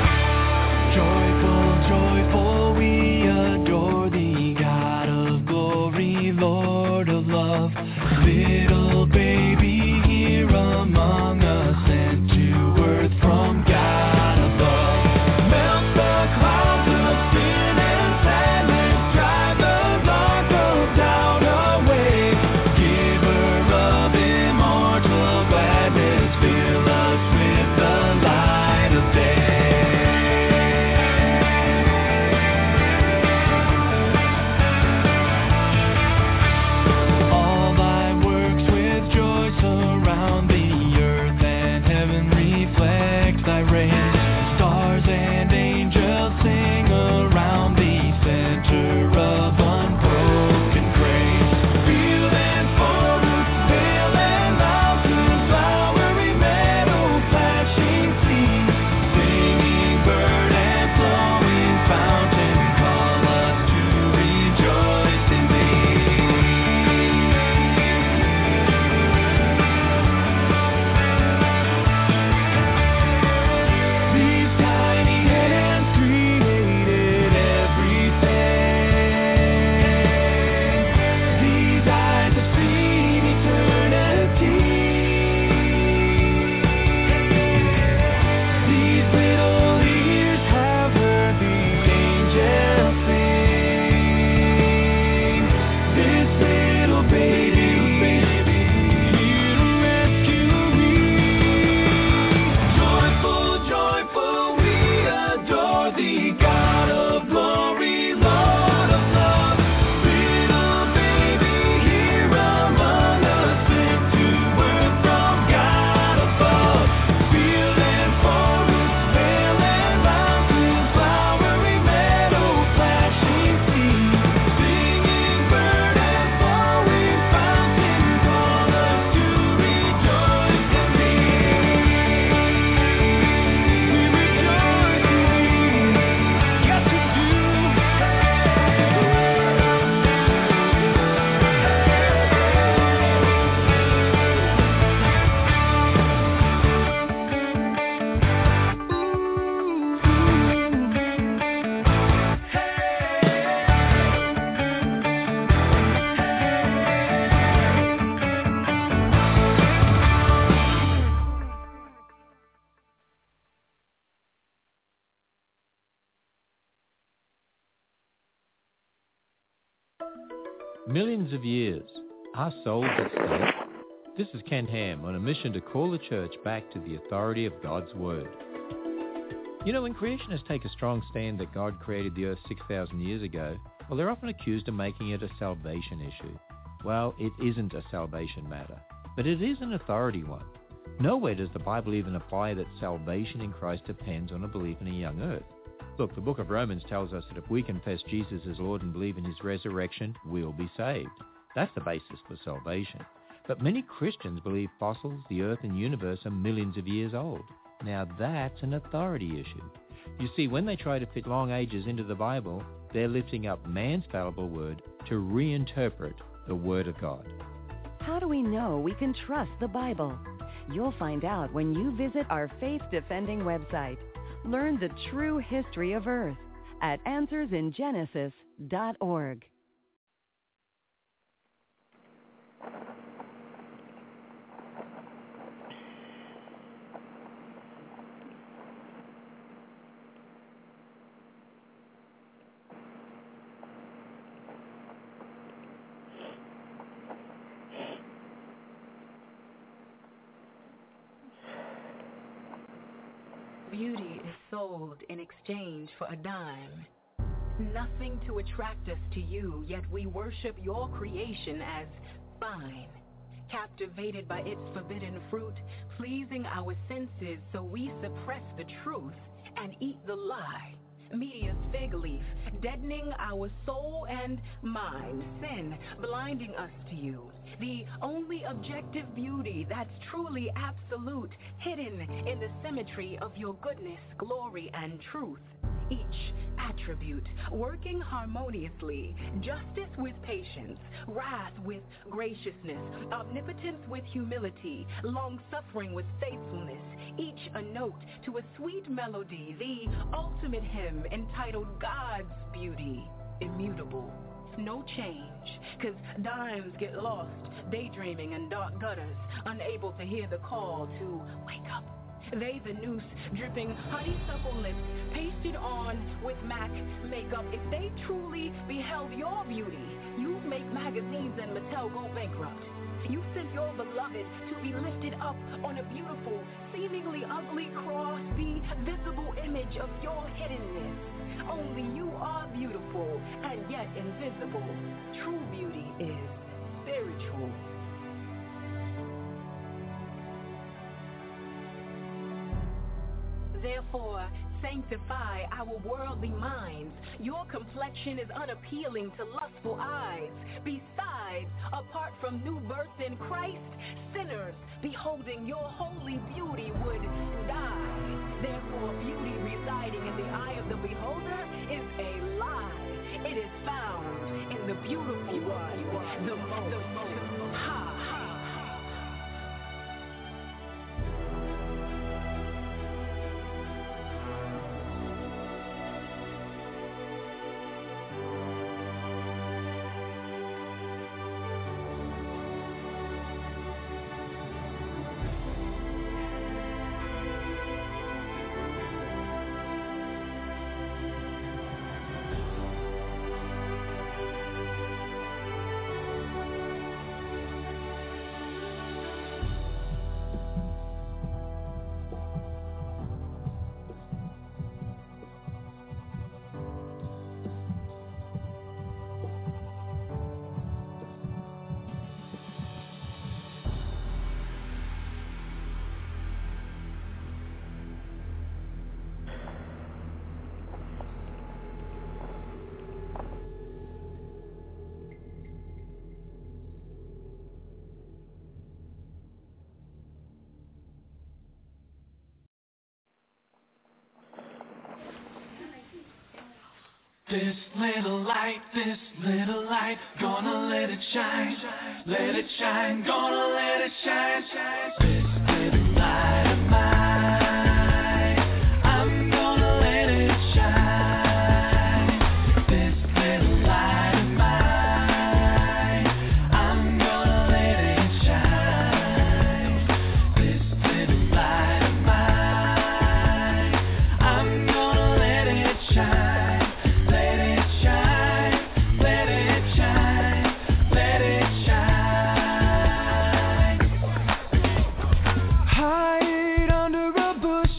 Millions of years. Our souls at stake. This is Ken Ham on a mission to call the church back to the authority of God's Word. You know, when creationists take a strong stand that God created the earth six thousand years ago, well, they're often accused of making it a salvation issue. Well, it isn't a salvation matter, but it is an authority one. Nowhere does the Bible even apply that salvation in Christ depends on a belief in a young earth. Look, the book of Romans tells us that if we confess Jesus as Lord and believe in his resurrection, we'll be saved. That's the basis for salvation. But many Christians believe fossils, the earth and universe are millions of years old. Now that's an authority issue. You see, when they try to fit long ages into the Bible, they're lifting up man's fallible word to reinterpret the Word of God. How do we know we can trust the Bible? You'll find out when you visit our faith-defending website. Learn the true history of Earth at answers in genesis dot org. Beauty is sold in exchange for a dime. Nothing to attract us to you, yet we worship your creation as fine. Captivated by its forbidden fruit, pleasing our senses, so we suppress the truth and eat the lie. Media's fig leaf, deadening our soul and mind. Sin, blinding us to you. The only objective beauty that's truly absolute, hidden in the symmetry of your goodness, glory, and truth. Each attribute working harmoniously, justice with patience, wrath with graciousness, omnipotence with humility, long-suffering with faithfulness, each a note to a sweet melody, the ultimate hymn entitled God's Beauty, immutable. No change, cause dimes get lost, daydreaming in dark gutters, unable to hear the call to wake up. They the noose, dripping honeysuckle lips, pasted on with MAC makeup. If they truly beheld your beauty, you'd make magazines and Mattel go bankrupt. You sent your beloved to be lifted up on a beautiful, seemingly ugly cross, the visible image of your hiddenness. Only you are beautiful and yet invisible. True beauty is spiritual. Therefore, sanctify our worldly minds. Your complexion is unappealing to lustful eyes. Besides, apart from new birth in Christ, sinners beholding your holy beauty would die. Therefore, beauty residing in the eye of the beholder is a lie. It is found in the beautiful one, the most high. This little light, this little light, gonna let it shine, let it shine, gonna let it shine, shine. This little light of mine, I'm gonna let it shine. This little light of mine, I'm gonna let it shine. This little light of mine, I'm gonna let it shine. Let it shine, let it shine,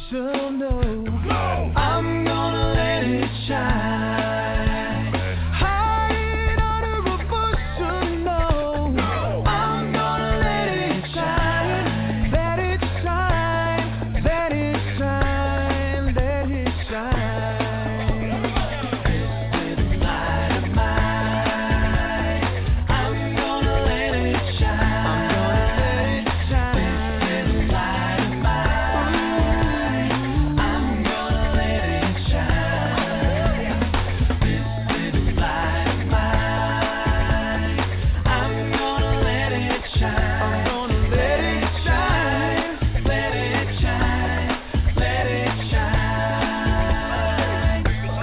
she'll know. I'm gonna let it shine. Hide under a bush, she'll know. I'm gonna let it shine. Let it shine. Let it shine. Let it shine. This little light of mine, I'm gonna let it shine. I'm gonna let it shine. This little light of mine, I'm gonna let it shine. This little light of mine, I'm gonna let it shine. I'm gonna let it shine. Let it shine. Let it shine.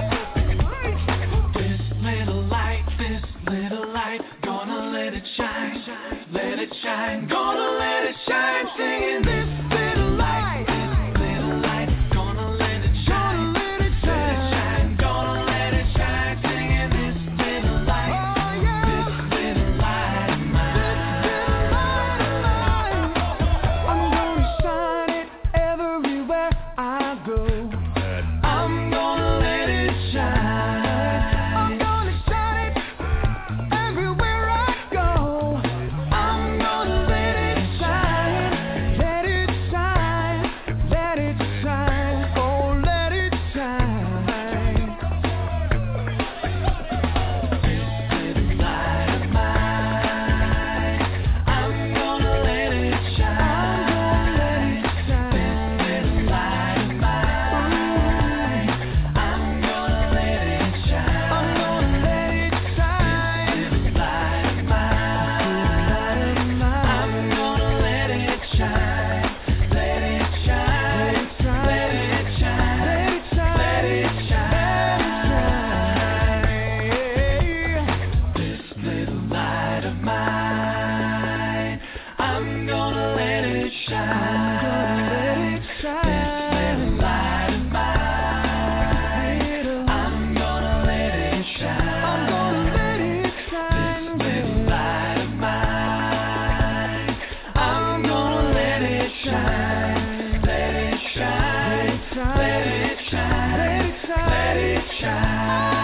This little light, this little light, gonna let it shine. Let it shine. Gonna let it shine. Singing this little light, this little light, gonna let it shine. Let it shine. Gonna let it shine. Singing this little light, this little light of mine. I'm gonna shine it everywhere I go. I'm gonna let it shine. I'm gonna shine it everywhere I go. I'm gonna let it shine. Let it shine. Let it shine. Oh, let it shine. This little light of mine, I'm gonna let it shine. I'm gonna let it shine. This little light of mine, I'm gonna let it shine. I'm gonna let it shine. This little light of mine, I'm gonna let it shine. Let it shine. Let it shine. Let it shine. Let it shine. This little light of mine, I'm gonna let it shine. This little light of mine, I'm gonna let it shine. I'm gonna let it shine. This little light of mine, I'm gonna let it shine. Let it shine. Let it shine. Let it shine. Let it shine.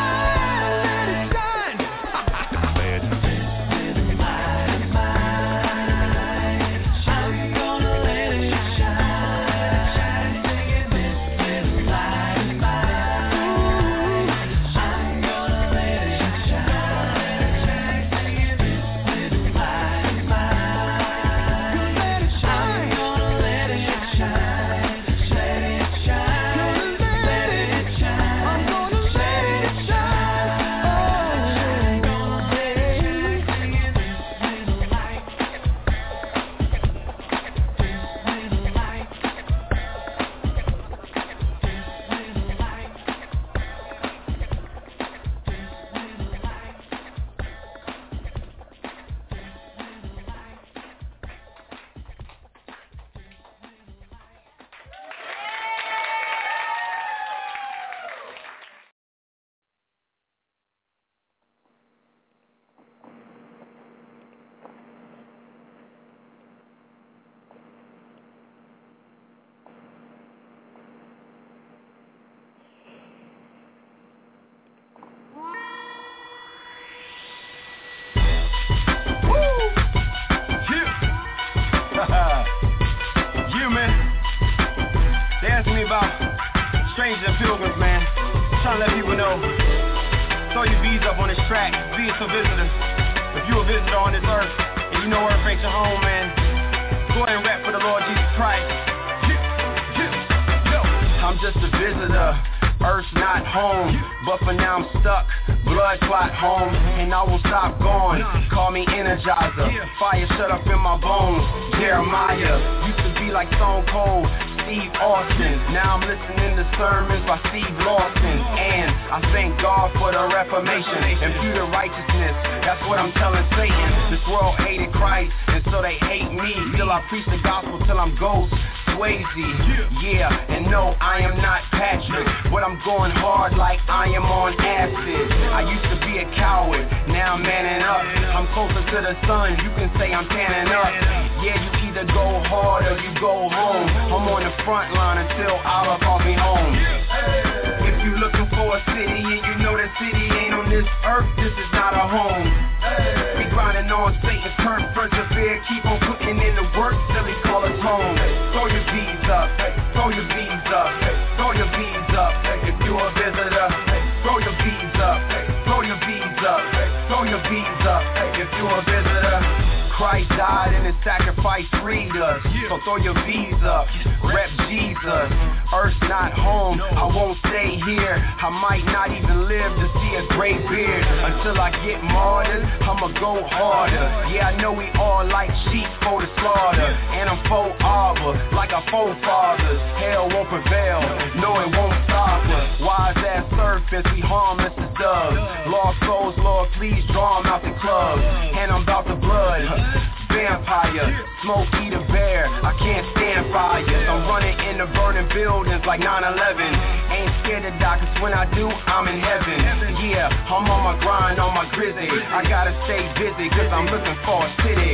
You, man. They asked me about strangers and pilgrims, man. Trying to let people know. Throw your bees up on this track. Be it a visitor. If you a visitor on this earth and you know earth ain't your home, man, go ahead and rap for the Lord Jesus Christ. I'm just a visitor. Earth's not home, but for now I'm stuck. Blood clot home, and I won't stop going. Call me Energizer. Fire shut up in my bones. Jeremiah used to be like Stone Cold Steve Austin. Now I'm listening to sermons by Steve Lawson. And I thank God for the Reformation. Imputed righteousness, that's what I'm telling Satan. This world hated Christ, and so they hate me. Till I preach the gospel till I'm Ghost Swayze. Yeah, and no, I am not Patrick, but I'm going hard like I am on acid. I used to be a coward, now I'm manning up. I'm closer to the sun, you can say I'm tanning up. Yeah, you either go hard or you go home. I'm on the front front line until Allah calls me home. If you looking for a city and you know that city ain't on this earth, this is not a home. We grinding on Satan's turn, persevere, keep on putting in the work till he call us home. Throw your V's up, throw your V's up, throw your V's up. If you a visitor, throw your V's up, throw your V's up, throw your V's up. If you a visitor, Christ died and his sacrifice freed us. So throw your V's up, rep Jesus. Earth's not home, I won't stay here. I might not even live to see a gray beard. Until I get martyred, I'ma go harder. Yeah, I know we all like sheep for the slaughter. And I'm faux arbor, like our forefathers. Hell won't prevail, no it won't stop us. Wise ass serpents, we harmless as doves. Lost souls, Lord, please draw them out the club. And I'm about the blood. Vampire, smoke, eat a bear, I can't stand fires. I'm running in the burning buildings like nine eleven. Ain't scared to die, cause when I do, I'm in heaven. Yeah, I'm on my grind, on my grizzy. I gotta stay busy, cause I'm looking for a city.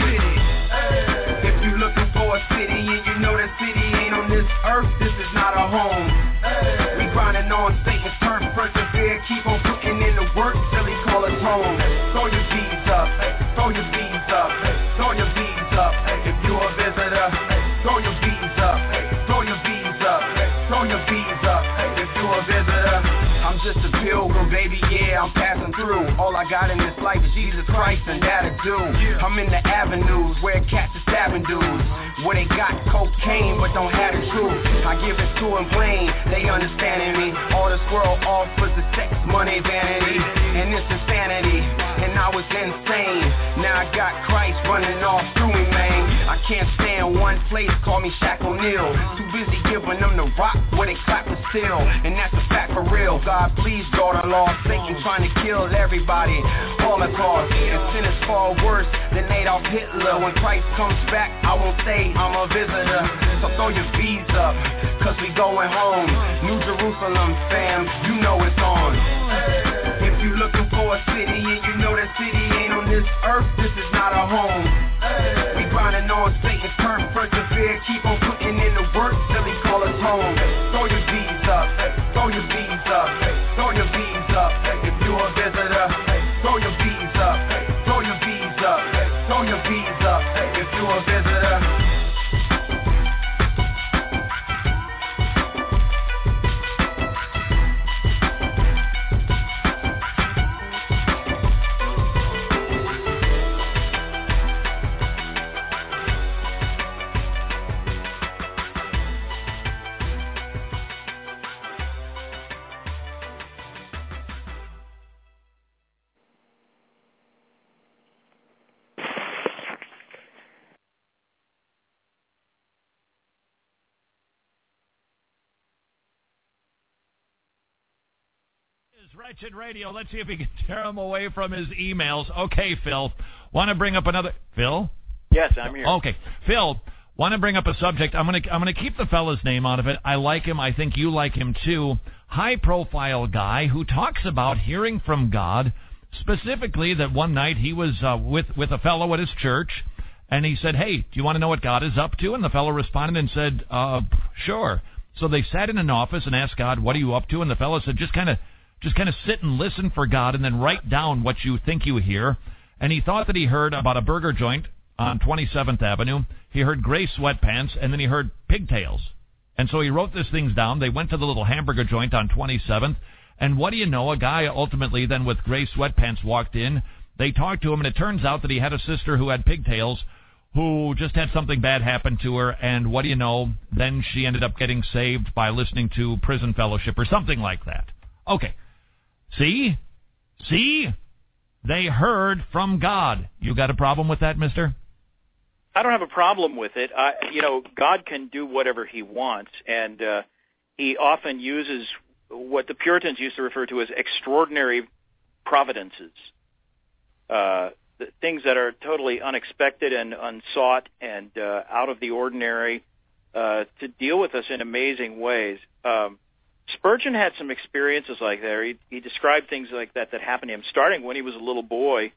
If you looking for a city and you know that city ain't on this earth, this is not a home. We grinding on Satan's turf, persevere, keep on putting in the work till he call us home. Throw your G's up, throw your G's up, throw your V's up. If you a visitor, throw your V's up, throw your V's up, throw your V's up. If you a visitor, I'm just a pilgrim, baby, yeah, I'm passing through. All I got in this life is Jesus Christ and that'll do. I'm in the avenues where cats are stabbing dudes, where they got cocaine but don't have the truth. I give it to them plain, they understanding me. All this world offers is sex, money, vanity, and it's insanity. And I was insane, now I got Christ running all through me, man. I can't stand one place, call me Shaq O'Neal. Too busy giving them the rock where they clap the steel. And that's a fact for real. God, please, God, I lost Satan trying to kill everybody. Holocaust, and sin is far worse than Adolf Hitler. When Christ comes back, I won't say I'm a visitor. So throw your V's up, cause we going home. New Jerusalem, fam, you know it's on. If you looking for a city and you know that city ain't on this earth, this is not a home. We grinding on Satan's turf, persevere, keep on putting in the work till he call us home. Throw your V's up, throw your V's up, throw your V's up. If you a visitor, throw your V's up, throw your V's up, throw your V's up. If you a visitor. Wretched Radio. Let's see if we can tear him away from his emails. Okay, Phil. Want to bring up another... Phil? Yes, I'm here. Okay. Phil, want to bring up a subject. I'm going to I'm going to keep the fella's name out of it. I like him. I think you like him, too. High-profile guy who talks about hearing from God, specifically that one night he was uh, with, with a fellow at his church, and he said, hey, do you want to know what God is up to? And the fellow responded and said, uh, sure. So they sat in an office and asked God, what are you up to? And the fellow said, just kind of Just kind of sit and listen for God and then write down what you think you hear. And he thought that he heard about a burger joint on twenty-seventh Avenue. He heard gray sweatpants, and then he heard pigtails. And so he wrote these things down. They went to the little hamburger joint on twenty-seventh. And what do you know? A guy ultimately then with gray sweatpants walked in. They talked to him, and it turns out that he had a sister who had pigtails who just had something bad happen to her. And what do you know? Then she ended up getting saved by listening to Prison Fellowship or something like that. Okay. See? See? They heard from God. You got a problem with that, mister? I don't have a problem with it. I, you know, God can do whatever he wants, and uh, he often uses what the Puritans used to refer to as extraordinary providences, uh, the things that are totally unexpected and unsought and uh, out of the ordinary uh, to deal with us in amazing ways. Um Spurgeon had some experiences like that. He, he described things like that that happened to him, starting when he was a little boy.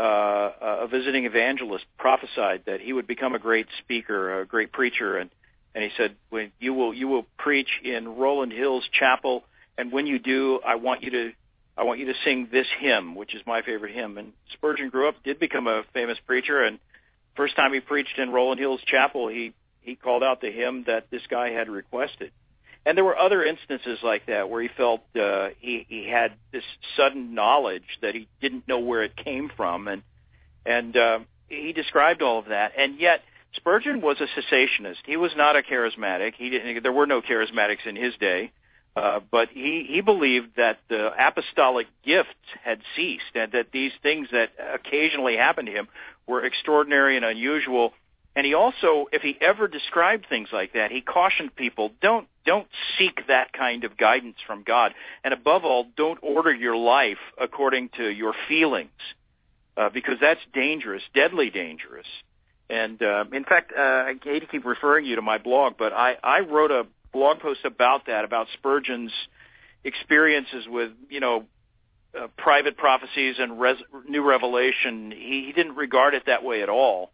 Uh, a visiting evangelist prophesied that he would become a great speaker, a great preacher, and and he said, "When you will you will preach in Roland Hills Chapel, and when you do, I want you to I want you to sing this hymn, which is my favorite hymn." And Spurgeon grew up, did become a famous preacher, and first time he preached in Roland Hills Chapel, he he called out the hymn that this guy had requested. And there were other instances like that where he felt uh, he he had this sudden knowledge that he didn't know where it came from, and and uh, he described all of that. And yet Spurgeon was a cessationist. He was not a charismatic. He didn't, there were no charismatics in his day, uh, but he he believed that the apostolic gifts had ceased, and that these things that occasionally happened to him were extraordinary and unusual. And he also, if he ever described things like that, he cautioned people, don't don't seek that kind of guidance from God. And above all, don't order your life according to your feelings, uh, because that's dangerous, deadly dangerous. And uh, in fact, uh, I hate to keep referring you to my blog, but I, I wrote a blog post about that, about Spurgeon's experiences with, you know, uh, private prophecies and res- new revelation. He, he didn't regard it that way at all.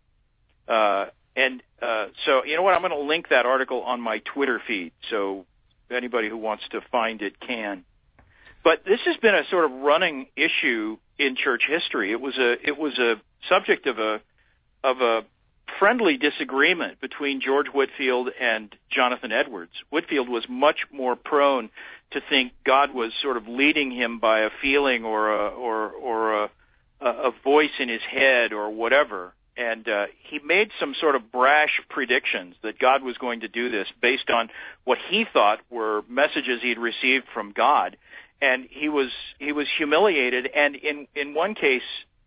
Uh, and uh, so, you know what, I'm going to link that article on my Twitter feed, so anybody who wants to find it can. But this has been a sort of running issue in church history. It was a it was a subject of a of a friendly disagreement between George Whitefield and Jonathan Edwards. Whitefield was much more prone to think God was sort of leading him by a feeling or a or or a, a voice in his head or whatever. And uh, he made some sort of brash predictions that God was going to do this based on what he thought were messages he had received from God. And he was he was humiliated, and in, in one case,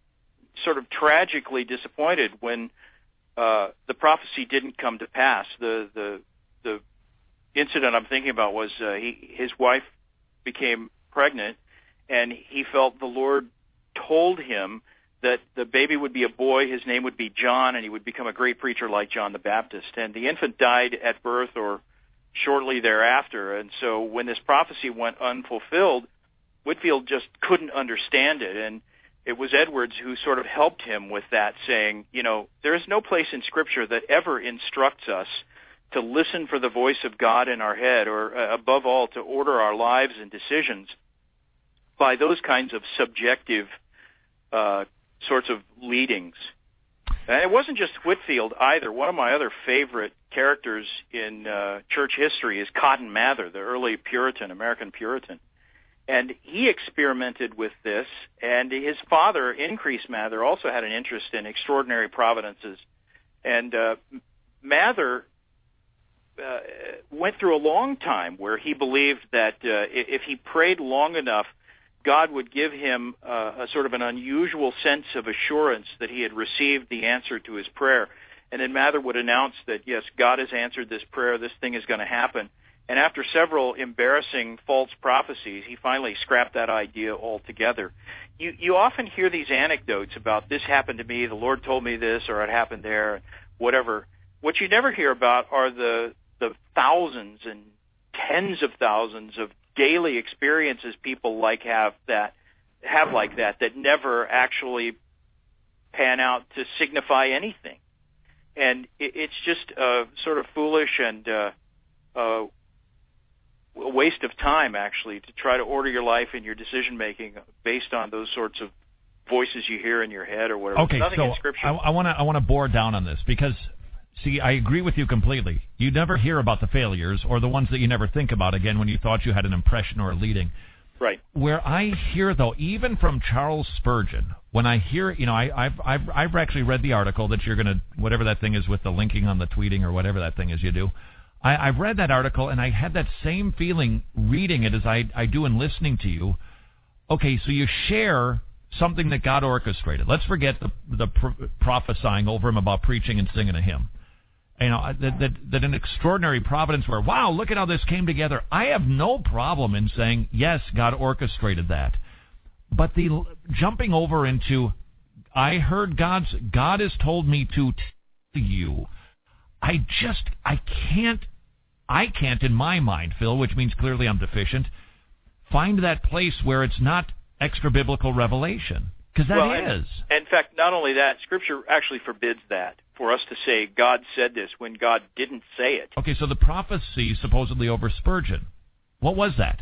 sort of tragically disappointed when uh, the prophecy didn't come to pass. The the the incident I'm thinking about was uh, he his wife became pregnant, and he felt the Lord told him that the baby would be a boy, his name would be John, and he would become a great preacher like John the Baptist. And the infant died at birth or shortly thereafter. And so when this prophecy went unfulfilled, Whitefield just couldn't understand it. And it was Edwards who sort of helped him with that, saying, you know, there is no place in Scripture that ever instructs us to listen for the voice of God in our head, or uh, above all, to order our lives and decisions by those kinds of subjective uh sorts of leadings. And it wasn't just Whitefield either. One of my other favorite characters in uh, church history is Cotton Mather, the early Puritan, American Puritan. And he experimented with this, and his father, Increase Mather, also had an interest in extraordinary providences. And uh, Mather uh, went through a long time where he believed that uh, if he prayed long enough, God would give him uh, a sort of an unusual sense of assurance that he had received the answer to his prayer. And then Mather would announce that, yes, God has answered this prayer, this thing is going to happen. And after several embarrassing false prophecies, he finally scrapped that idea altogether. You, you often hear these anecdotes about this happened to me, the Lord told me this, or it happened there, whatever. What you never hear about are the, the thousands and tens of thousands of daily experiences people like have that have like that that never actually pan out to signify anything, and it, it's just uh, sort of foolish and uh, uh, a waste of time actually to try to order your life and your decision making based on those sorts of voices you hear in your head or whatever. Okay, Nothing so in Scripture. I want to I want to bore down on this because. See, I agree with you completely. You never hear about the failures or the ones that you never think about again when you thought you had an impression or a leading. Right. Where I hear, though, even from Charles Spurgeon, when I hear, you know, I, I've, I've, I've actually read the article that you're going to, whatever that thing is with the linking on the tweeting or whatever that thing is you do. I, I've read that article, and I had that same feeling reading it as I, I do in listening to you. Okay, so you share something that God orchestrated. Let's forget the, the pro- prophesying over him about preaching and singing a hymn. You know, that, that, that an extraordinary providence where, wow, look at how this came together. I have no problem in saying, yes, God orchestrated that. But the jumping over into, I heard God's, God has told me to tell you, I just, I can't, I can't in my mind, Phil, which means clearly I'm deficient, find that place where it's not extra-biblical revelation. Because that well, is. And, in fact, not only that, Scripture actually forbids that, for us to say God said this when God didn't say it. Okay, so the prophecy supposedly over Spurgeon, what was that?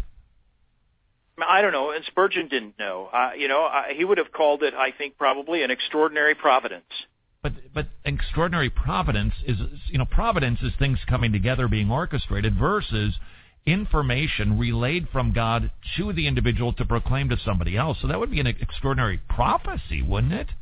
I don't know, and Spurgeon didn't know. Uh, you know, I, he would have called it, I think, probably an extraordinary providence. But but extraordinary providence is, you know, providence is things coming together, being orchestrated, versus information relayed from God to the individual to proclaim to somebody else. So that would be an extraordinary prophecy, wouldn't it?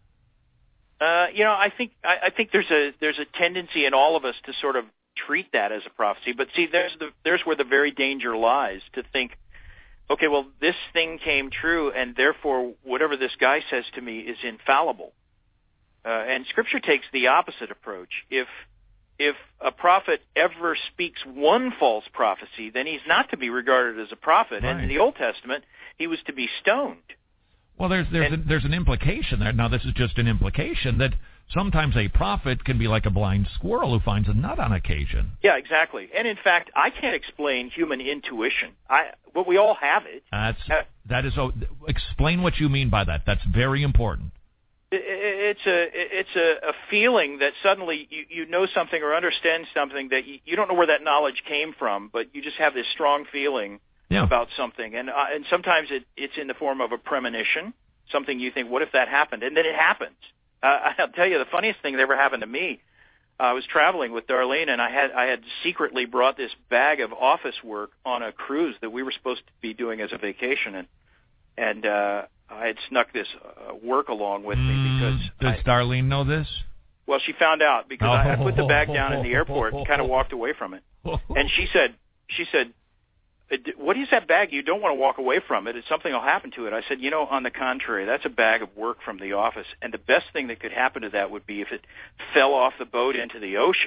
Uh, you know, I think I, I think there's a there's a tendency in all of us to sort of treat that as a prophecy. But see, there's the there's where the very danger lies, to think, okay, well, this thing came true, and therefore whatever this guy says to me is infallible. Uh, and Scripture takes the opposite approach. If if a prophet ever speaks one false prophecy, then he's not to be regarded as a prophet. Right. And in the Old Testament, he was to be stoned. Well, there's there's and, a, there's an implication there. Now, this is just an implication that sometimes a prophet can be like a blind squirrel who finds a nut on occasion. Yeah, exactly. And in fact, I can't explain human intuition. I, but we all have it. That's uh, that is. Oh, explain what you mean by that. That's very important. It's a it's a, a feeling that suddenly you, you know something or understand something that you, you don't know where that knowledge came from, but you just have this strong feeling yeah. about something. And uh, and sometimes it, it's in the form of a premonition, something you think, what if that happened? And then it happens. Uh, I'll tell you, the funniest thing that ever happened to me, uh, I was traveling with Darlene, and I had I had secretly brought this bag of office work on a cruise that we were supposed to be doing as a vacation, and and uh, I had snuck this uh, work along with me because. Does I, Darlene know this? Well, she found out because oh. I, I put the bag down in the airport and kind of walked away from it, and she said, she said, "What is that bag? You don't want to walk away from it. It's something will happen to it." I said, "You know, on the contrary, that's a bag of work from the office, and the best thing that could happen to that would be if it fell off the boat into the ocean."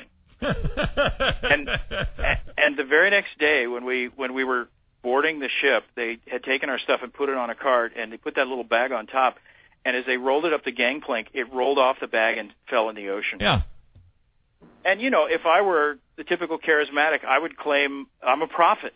and and the very next day, when we when we were boarding the ship, they had taken our stuff and put it on a cart, and they put that little bag on top. And as they rolled it up the gangplank, it rolled off the bag and fell in the ocean. Yeah. And you know, if I were the typical charismatic, I would claim I'm a prophet.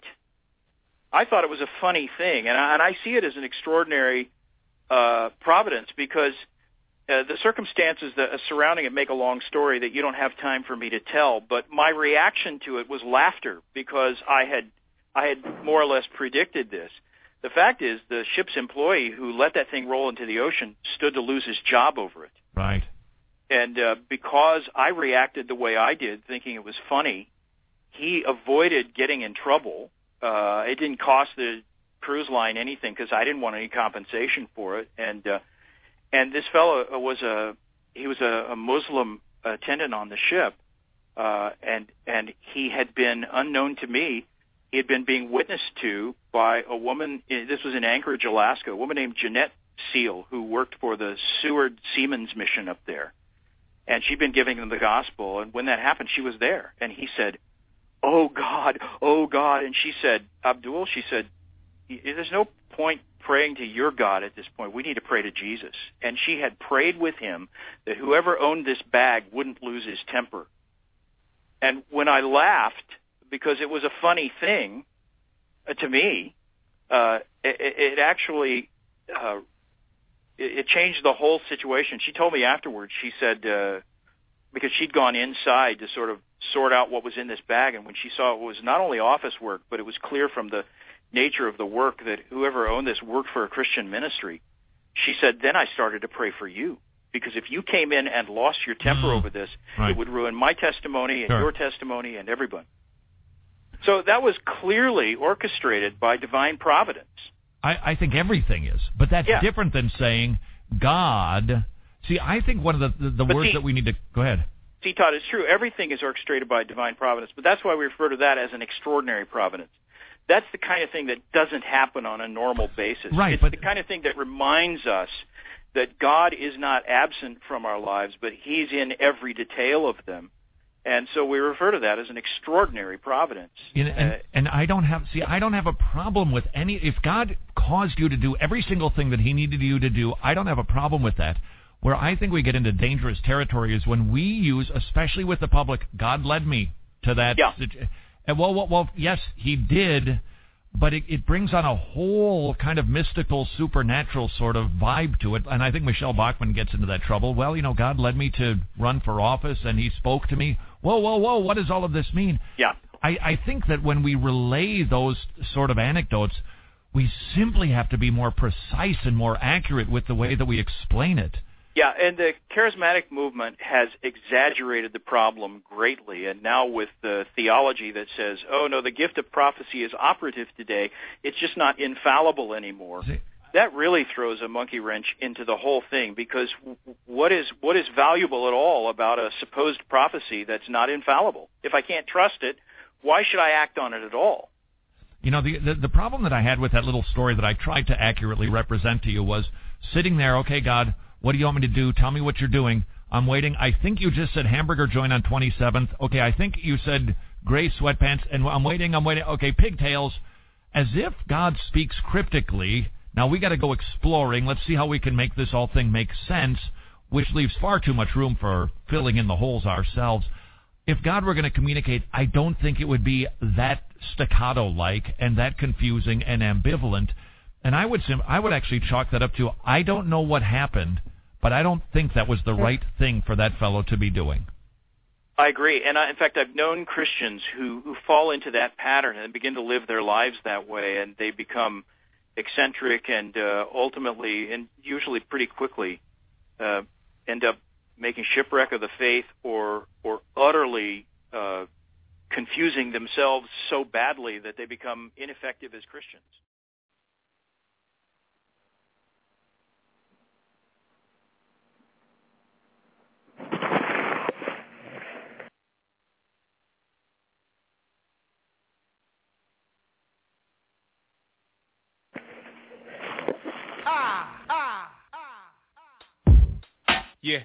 I thought it was a funny thing, and I, and I see it as an extraordinary uh, providence because uh, the circumstances that uh, surrounding it make a long story that you don't have time for me to tell. But my reaction to it was laughter because I had I had more or less predicted this. The fact is, the ship's employee who let that thing roll into the ocean stood to lose his job over it. Right. And uh, because I reacted the way I did, thinking it was funny, he avoided getting in trouble. Uh, it didn't cost the cruise line anything because I didn't want any compensation for it. And uh, and this fellow was a he was a, a Muslim attendant on the ship, uh, and and he had been unknown to me. He had been being witnessed to by a woman. This was in Anchorage, Alaska. A woman named Jeanette Seal, who worked for the Seward Seamen's Mission up there, and she'd been giving them the gospel. And when that happened, she was there, and he said, "Oh God, oh God!" And she said, "Abdul," she said, "there's no point praying to your God at this point. We need to pray to Jesus." And she had prayed with him that whoever owned this bag wouldn't lose his temper. And when I laughed, because it was a funny thing uh, to me, uh, it, it actually uh, it, it changed the whole situation. She told me afterwards, she said, uh, because she'd gone inside to sort of sort out what was in this bag, and when she saw it was not only office work, but it was clear from the nature of the work that whoever owned this worked for a Christian ministry, she said, then I started to pray for you. Because if you came in and lost your temper mm. over this, right. it would ruin my testimony and sure. your testimony and everybody. So that was clearly orchestrated by divine providence. I, I think everything is. But that's yeah. different than saying God. See, I think one of the, the, the words see, that we need to... Go ahead. See, Todd, it's true. Everything is orchestrated by divine providence, but that's why we refer to that as an extraordinary providence. That's the kind of thing that doesn't happen on a normal basis. Right, it's but, the kind of thing that reminds us that God is not absent from our lives, but he's in every detail of them. And so we refer to that as an extraordinary providence. And, and, uh, and I don't have, see, I don't have a problem with any, if God caused you to do every single thing that he needed you to do, I don't have a problem with that. Where I think we get into dangerous territory is when we use, especially with the public, God led me to that. Yeah. And well, well, well, yes, he did, but it, it brings on a whole kind of mystical, supernatural sort of vibe to it. And I think Michelle Bachmann gets into that trouble. Well, you know, God led me to run for office, and he spoke to me. Whoa, whoa, whoa, what does all of this mean? Yeah. I, I think that when we relay those sort of anecdotes, we simply have to be more precise and more accurate with the way that we explain it. Yeah, and the charismatic movement has exaggerated the problem greatly, and now with the theology that says, oh, no, the gift of prophecy is operative today, it's just not infallible anymore. That really throws a monkey wrench into the whole thing, because what is what is valuable at all about a supposed prophecy that's not infallible? If I can't trust it, why should I act on it at all? You know, the, the the problem that I had with that little story that I tried to accurately represent to you was sitting there, okay, God, what do you want me to do? Tell me what you're doing. I'm waiting. I think you just said hamburger joint on twenty-seventh. Okay, I think you said gray sweatpants, and I'm waiting, I'm waiting. Okay, pigtails. As if God speaks cryptically. Now, we got to go exploring. Let's see how we can make this whole thing make sense, which leaves far too much room for filling in the holes ourselves. If God were going to communicate, I don't think it would be that staccato-like and that confusing and ambivalent. And I would sim- I would actually chalk that up to, I don't know what happened, but I don't think that was the right thing for that fellow to be doing. I agree. And I, in fact, I've known Christians who, who fall into that pattern and begin to live their lives that way, and they become eccentric and uh, ultimately, and usually pretty quickly, uh, end up making shipwreck of the faith or, or utterly uh, confusing themselves so badly that they become ineffective as Christians. Yeah.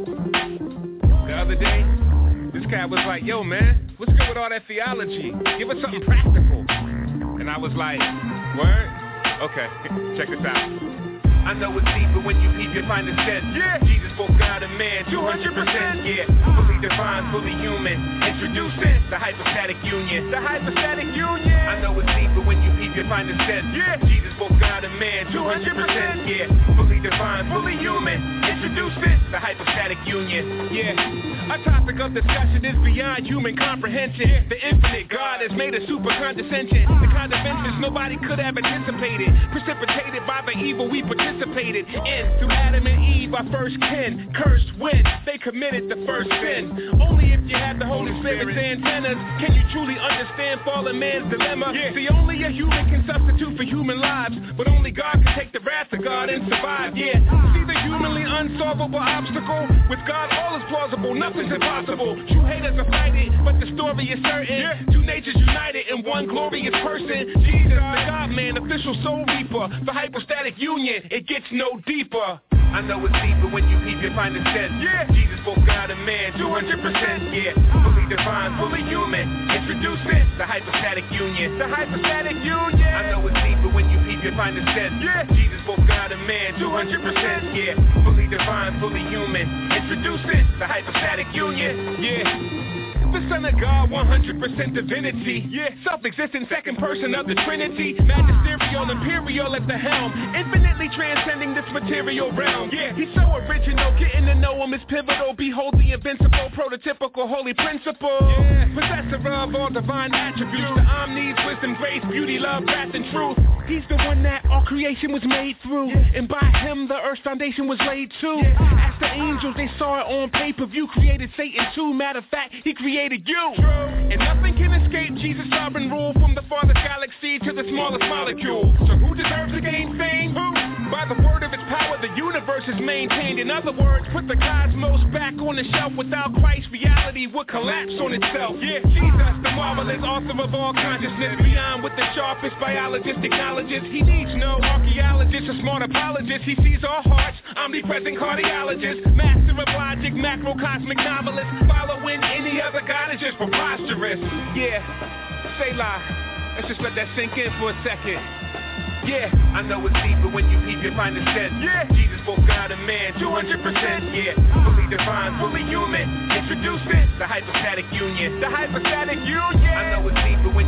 The other day, this guy was like, yo, man, what's good with all that theology? Give us something practical. And I was like, word? Okay, check this out. I know it's deep, but when you peep, you find the sense. Yeah. Jesus, both God and man, two hundred percent, yeah. Fully divine, fully human. Introducing the hypostatic union. The hypostatic union. I know it's deep, but when you peep, you find the sense. Yeah. Jesus, both God and man, two hundred percent, yeah. Fully divine, fully human. Introducing the hypostatic union. Yeah. Our topic of discussion is beyond human comprehension. The infinite God has made a super condescension. The kind of vengeance nobody could have anticipated. Precipitated by the evil we participated in. Through Adam and Eve, our first kin. Cursed when they committed the first sin. Only if you have the Holy Spirit's antennas can you truly understand fallen man's dilemma. Yeah. See, only a human can substitute for human lives, but only God can take the wrath of God and survive. Yeah. See the humanly unsolvable obstacle. With God, all is plausible. Nothing's impossible. True haters are fighting, but the story is certain. Yeah. Two natures united in one glorious person. Jesus, the God-man, official soul reaper. The hypostatic union, it gets no deeper. I know it's deep, but when you peep, you find the sense. Yeah. Jesus, both God and man, two hundred percent, yeah. Fully divine, fully human. Introducing the hypostatic union. The hypostatic union. I know it's deep, but when you peep, you find the sense. Yeah. Jesus, both God and man, two hundred percent, yeah. Fully divine, fully human. Introducing the hypostatic union. Yeah. The Son of God, one hundred percent divinity. Yeah, self-existent second person of the Trinity. Magisterial, imperial at the helm. Infinitely transcending this material realm. Yeah, he's so original. Getting to know him is pivotal. Behold the invincible, prototypical, holy principle. Yeah, possessor of all divine attributes. The omnis, wisdom, grace, beauty, love, wrath, and truth. He's the one that all creation was made through. Yeah. And by him, the earth's foundation was laid too. Yeah. As the angels, they saw it on pay-per-view. Created Satan too. Matter of fact, he created you. True. And nothing can escape Jesus' sovereign rule, from the farthest galaxy to the smallest molecule. So who deserves to gain fame? Who? By the word of its power, the universe is maintained. In other words, put the cosmos back on the shelf. Without Christ, reality would collapse on itself. Yeah, Jesus, the marvelous author of all consciousness, beyond what the sharpest biologist acknowledges. He needs no archaeologist or smart apologist. He sees our hearts, omnipresent cardiologist, master of logic, macrocosmic novelist. Following any other God is just preposterous. Yeah, say lie. Let's just let that sink in for a second. Yeah, I know it's deep, but when you peep, you find the sense. Yeah, Jesus, both God and man, two hundred percent, yeah. Fully divine, fully human. Introducing the hypostatic union. The hypostatic union. I know it's deep, but when you peep, you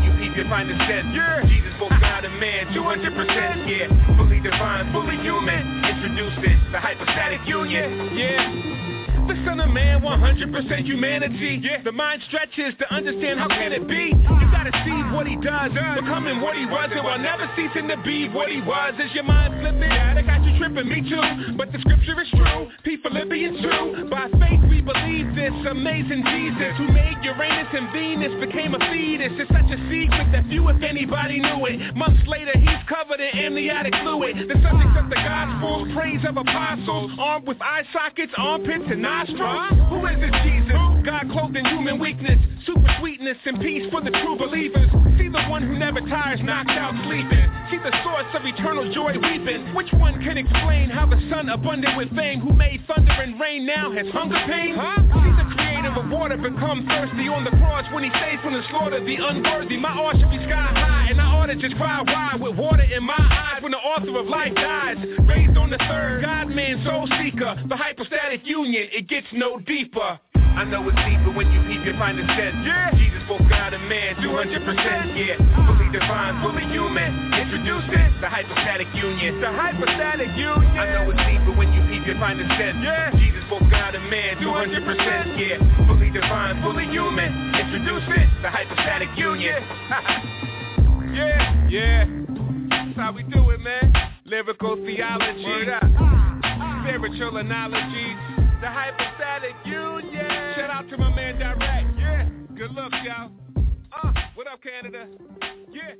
find the sense. Yeah. Jesus, both God and man, two hundred percent, yeah. Fully divine, fully human. Introduced it, the hypostatic union, yeah. The Son of Man, one hundred percent humanity. Yeah. The mind stretches to understand how can it be. You gotta see what he does, becoming what he wasn't while never ceasing to be what he was. Is your mind flipping? Yeah, that got you tripping, me too. But the scripture is true, P. Philippians two. By faith we believe this amazing Jesus who made Uranus and Venus became a fetus. It's such a secret that few if anybody knew it. Months later he's covered in amniotic fluid. The subject of the gospel, praise of apostles, armed with eye sockets, armpits, and nostrils. Who is this Jesus? God clothed in human weakness, super sweetness and peace for the true believers. See the one who never tires, knocked out sleeping. See the source of eternal joy weeping. Which one can explain how the sun abundant with fame, who made thunder and rain, now has hunger pain? Huh? See the creator of water become thirsty on the cross when he saves from the slaughter the unworthy. My awe should be sky high and I ought to just cry wide with water in my eyes when the author of life dies. Raised on the third, God, man, soul seeker. The hypostatic union, it gets no deeper. I know it's deeper when you peep, you find the sense. Yeah. Jesus, both God and man, two hundred percent, yeah. Fully divine, fully human. Introduce it, the hypostatic union. The hypostatic union. I know it's deeper when you peep, you find the sense. Yeah. Jesus, both God and man, two hundred percent, yeah. Fully divine, fully human. Introduce it, the hypostatic union. Yeah, yeah. That's how we do it, man. Lyrical theology. Word up. Spiritual analogies. The hypostatic union. Shout out to my man Direct. Yeah. Good luck, y'all. Uh, what up, Canada? Yeah.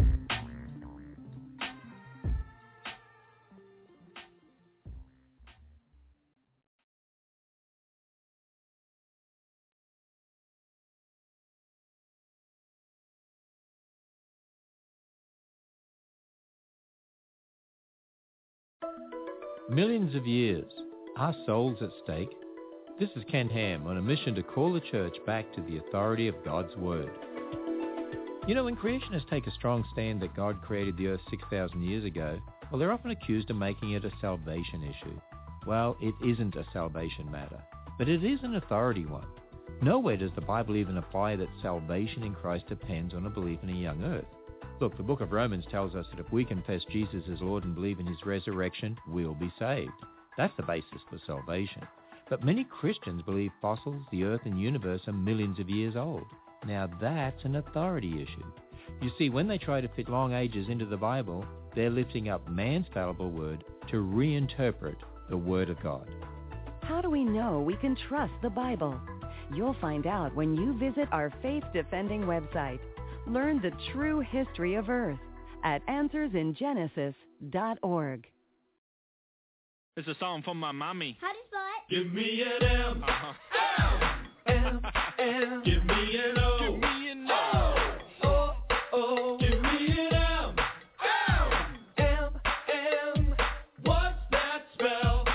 Millions of years, our souls at stake. This is Ken Ham on a mission to call the church back to the authority of God's Word. You know, when creationists take a strong stand that God created the earth six thousand years ago, well, they're often accused of making it a salvation issue. Well, it isn't a salvation matter, but it is an authority one. Nowhere does the Bible even apply that salvation in Christ depends on a belief in a young earth. Look, the book of Romans tells us that if we confess Jesus as Lord and believe in his resurrection, we'll be saved. That's the basis for salvation. But many Christians believe fossils, the earth and universe are millions of years old. Now that's an authority issue. You see, when they try to fit long ages into the Bible, they're lifting up man's fallible word to reinterpret the Word of God. How do we know we can trust the Bible? You'll find out when you visit our faith-defending website. Learn the true history of Earth at answers in genesis dot org. It's a song from my mommy. How do you spell it? Give me an M. Uh-huh. M, M. Give me an O. Give me an O. O, O. Give me an M. M, M. What's that spell?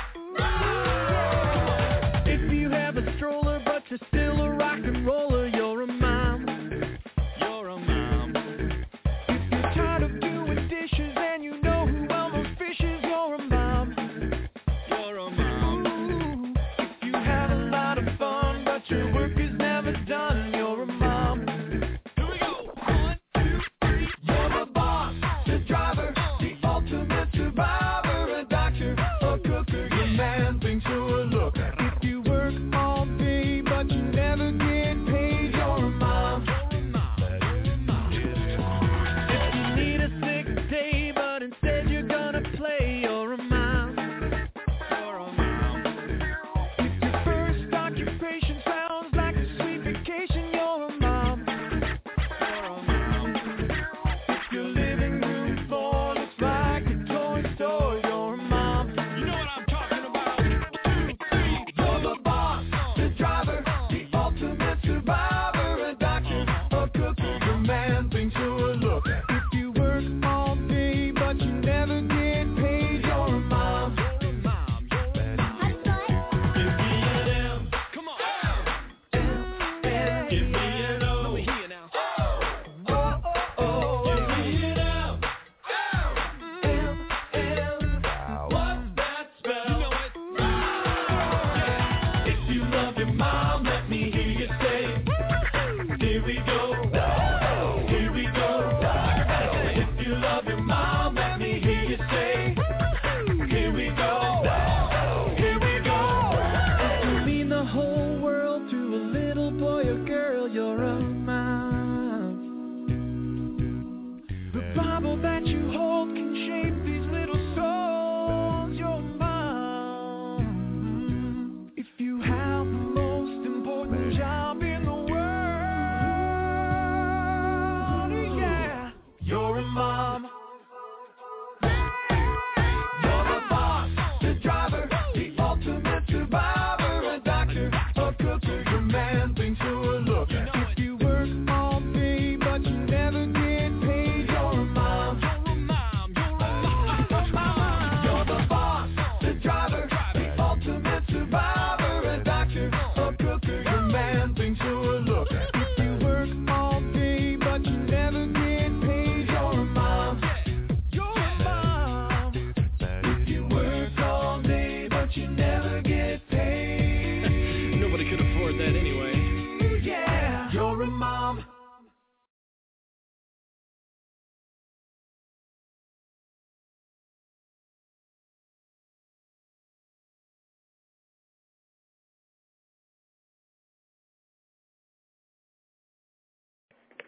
If you have a stroller but you're still a rock and roller, you're a mom. You're a mom. If you're tired of doing dishes and you know who almost fishes, you're a mom. You're a mom. Ooh, if you have a lot of fun but your work is never done,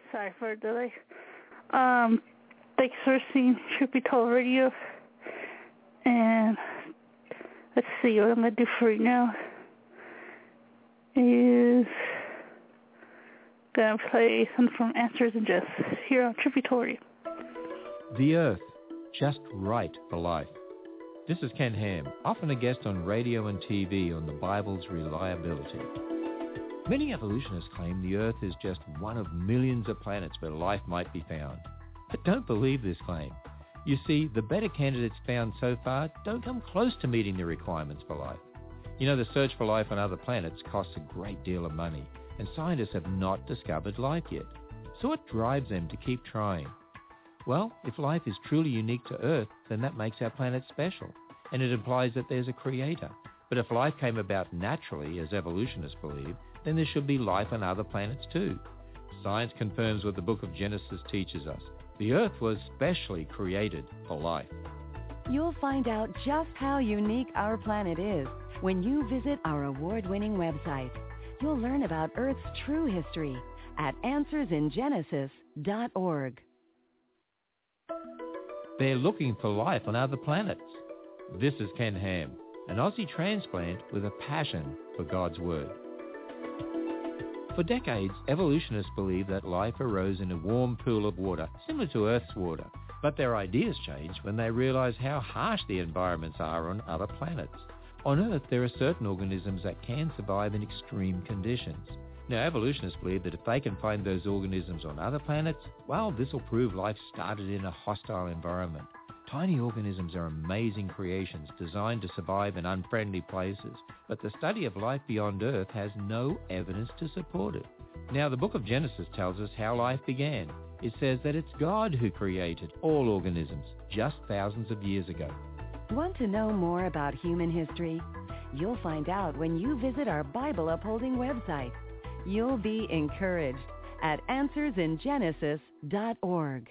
Sorry for the delay. Um, thanks for listening to Truth Be Told Radio. And let's see what I'm going to do for you now is going to play something from Answers in Genesis here on Truth Be Told Radio. The Earth, just right for life. This is Ken Ham, often a guest on radio and T V on the Bible's reliability. Many evolutionists claim the Earth is just one of millions of planets where life might be found. But don't believe this claim. You see, the better candidates found so far don't come close to meeting the requirements for life. You know, the search for life on other planets costs a great deal of money, and scientists have not discovered life yet. So what drives them to keep trying? Well, if life is truly unique to Earth, then that makes our planet special, and it implies that there's a creator. But if life came about naturally, as evolutionists believe, then there should be life on other planets too. Science confirms what the book of Genesis teaches us. The Earth was specially created for life. You'll find out just how unique our planet is when you visit our award-winning website. You'll learn about Earth's true history at answers in genesis dot org. They're looking for life on other planets. This is Ken Ham, an Aussie transplant with a passion for God's Word. For decades, evolutionists believed that life arose in a warm pool of water, similar to Earth's water. But their ideas changed when they realized how harsh the environments are on other planets. On Earth, there are certain organisms that can survive in extreme conditions. Now, evolutionists believe that if they can find those organisms on other planets, well, this will prove life started in a hostile environment. Tiny organisms are amazing creations designed to survive in unfriendly places, but the study of life beyond Earth has no evidence to support it. Now, the book of Genesis tells us how life began. It says that it's God who created all organisms just thousands of years ago. Want to know more about human history? You'll find out when you visit our Bible-upholding website. You'll be encouraged at answers in genesis dot org.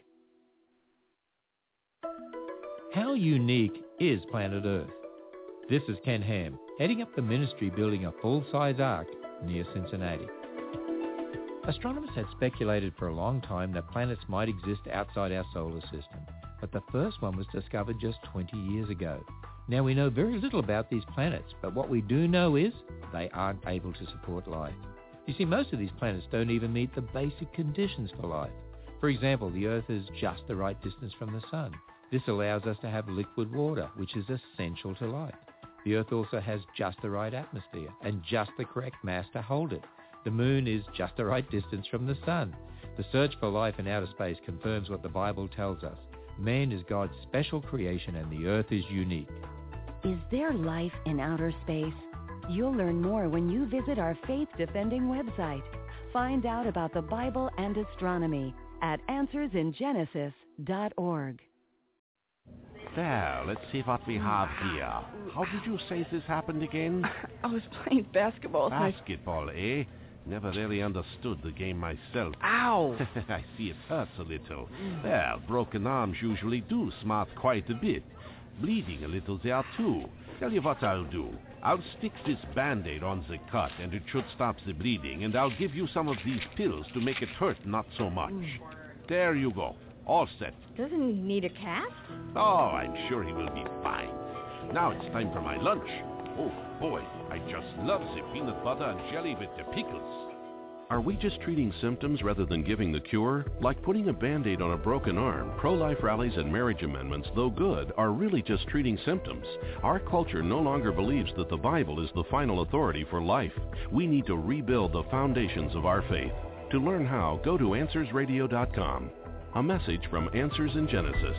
How unique is planet Earth? This is Ken Ham, heading up the ministry building a full-size ark near Cincinnati. Astronomers had speculated for a long time that planets might exist outside our solar system, but the first one was discovered just twenty years ago. Now, we know very little about these planets, but what we do know is they aren't able to support life. You see, most of these planets don't even meet the basic conditions for life. For example, the Earth is just the right distance from the Sun. This allows us to have liquid water, which is essential to life. The Earth also has just the right atmosphere and just the correct mass to hold it. The Moon is just the right distance from the Sun. The search for life in outer space confirms what the Bible tells us. Man is God's special creation and the Earth is unique. Is there life in outer space? You'll learn more when you visit our faith-defending website. Find out about the Bible and astronomy at answers in genesis dot org. There, let's see what we have here. How did you say this happened again? I was playing basketball. Basketball, eh? Never really understood the game myself. Ow! I see it hurts a little. Well, broken arms usually do smart quite a bit. Bleeding a little there, too. Tell you what I'll do. I'll stick this Band-Aid on the cut, and it should stop the bleeding, and I'll give you some of these pills to make it hurt not so much. There you go. All set. Doesn't he need a cast? Oh, I'm sure he will be fine. Now it's time for my lunch. Oh, boy, I just love the peanut butter and jelly with the pickles. Are we just treating symptoms rather than giving the cure? Like putting a Band-Aid on a broken arm, pro-life rallies and marriage amendments, though good, are really just treating symptoms. Our culture no longer believes that the Bible is the final authority for life. We need to rebuild the foundations of our faith. To learn how, go to answers radio dot com. A message from Answers in Genesis.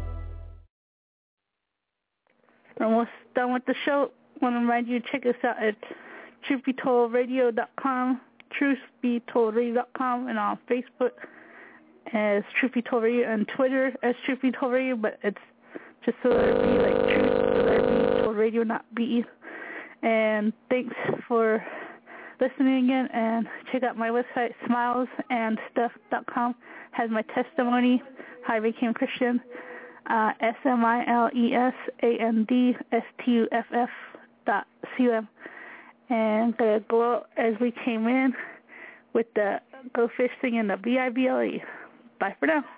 Almost done with the show. I want to remind you to check us out at truth be told radio dot com, truth be told radio dot com, and on Facebook as Truth Be Told Radio, and Twitter as Truth Be Told Radio, but it's just so that it'd be like Truth, so that it'd be Told Radio, not B. And thanks for listening again, and check out my website, smiles and stuff dot com. Has my testimony, how I became a Christian, uh, S M I L E S A N D S T U F F dot C U M. And gonna go out as we came in with the Go Fishing in the B I B L E. Bye for now.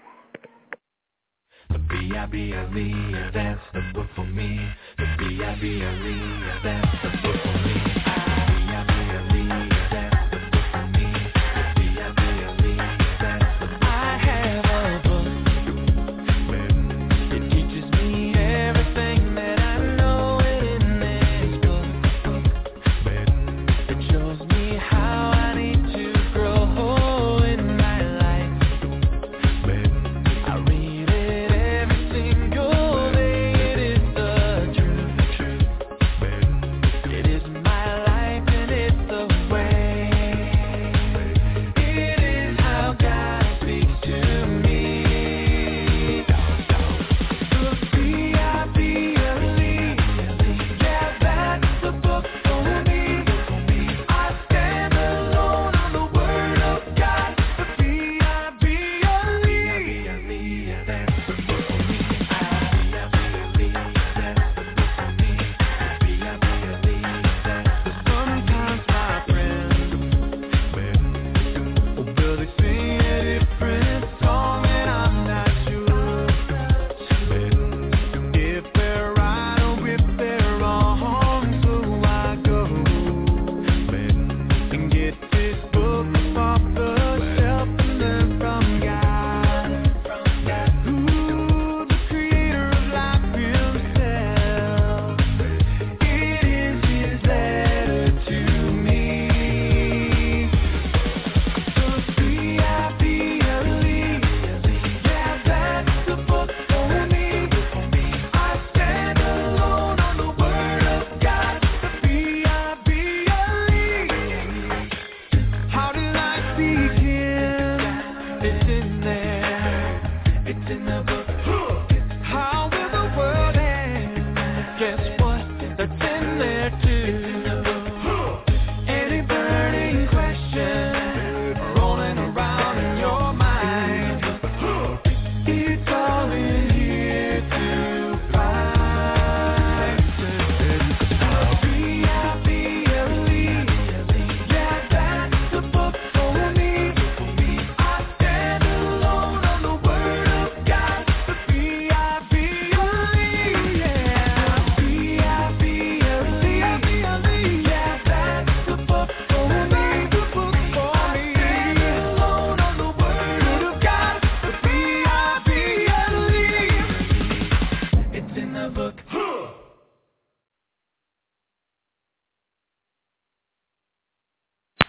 The B I B L E, that's the book for me. The B I B L E, that's the book for me. B I B L E, that's the book for me. The B I B L E, that's the book. I have a book. It teaches me everything that I know in this book. It shows me how I need to grow in my life. I read it every single day. It is the truth. It is my life and it's the way. It is how God speaks to me. The B I B L E, yeah, that's the book for me. I stand alone on the Word of God. The B I B L E, yeah, that's the book for me. B I B L E, that's the book for me. B I B L E, that's the sometimes my friends will they sing a different song and I'm not sure if they're right or if they're wrong. So I go and get this book off the shelf and learn from God, who the creator of life himself. It is his letter to me. The B I B L E, yeah, that's the book for me. I stand alone on the Word of God. The B I B L E. How did I seek him? It's in there. It's in the book.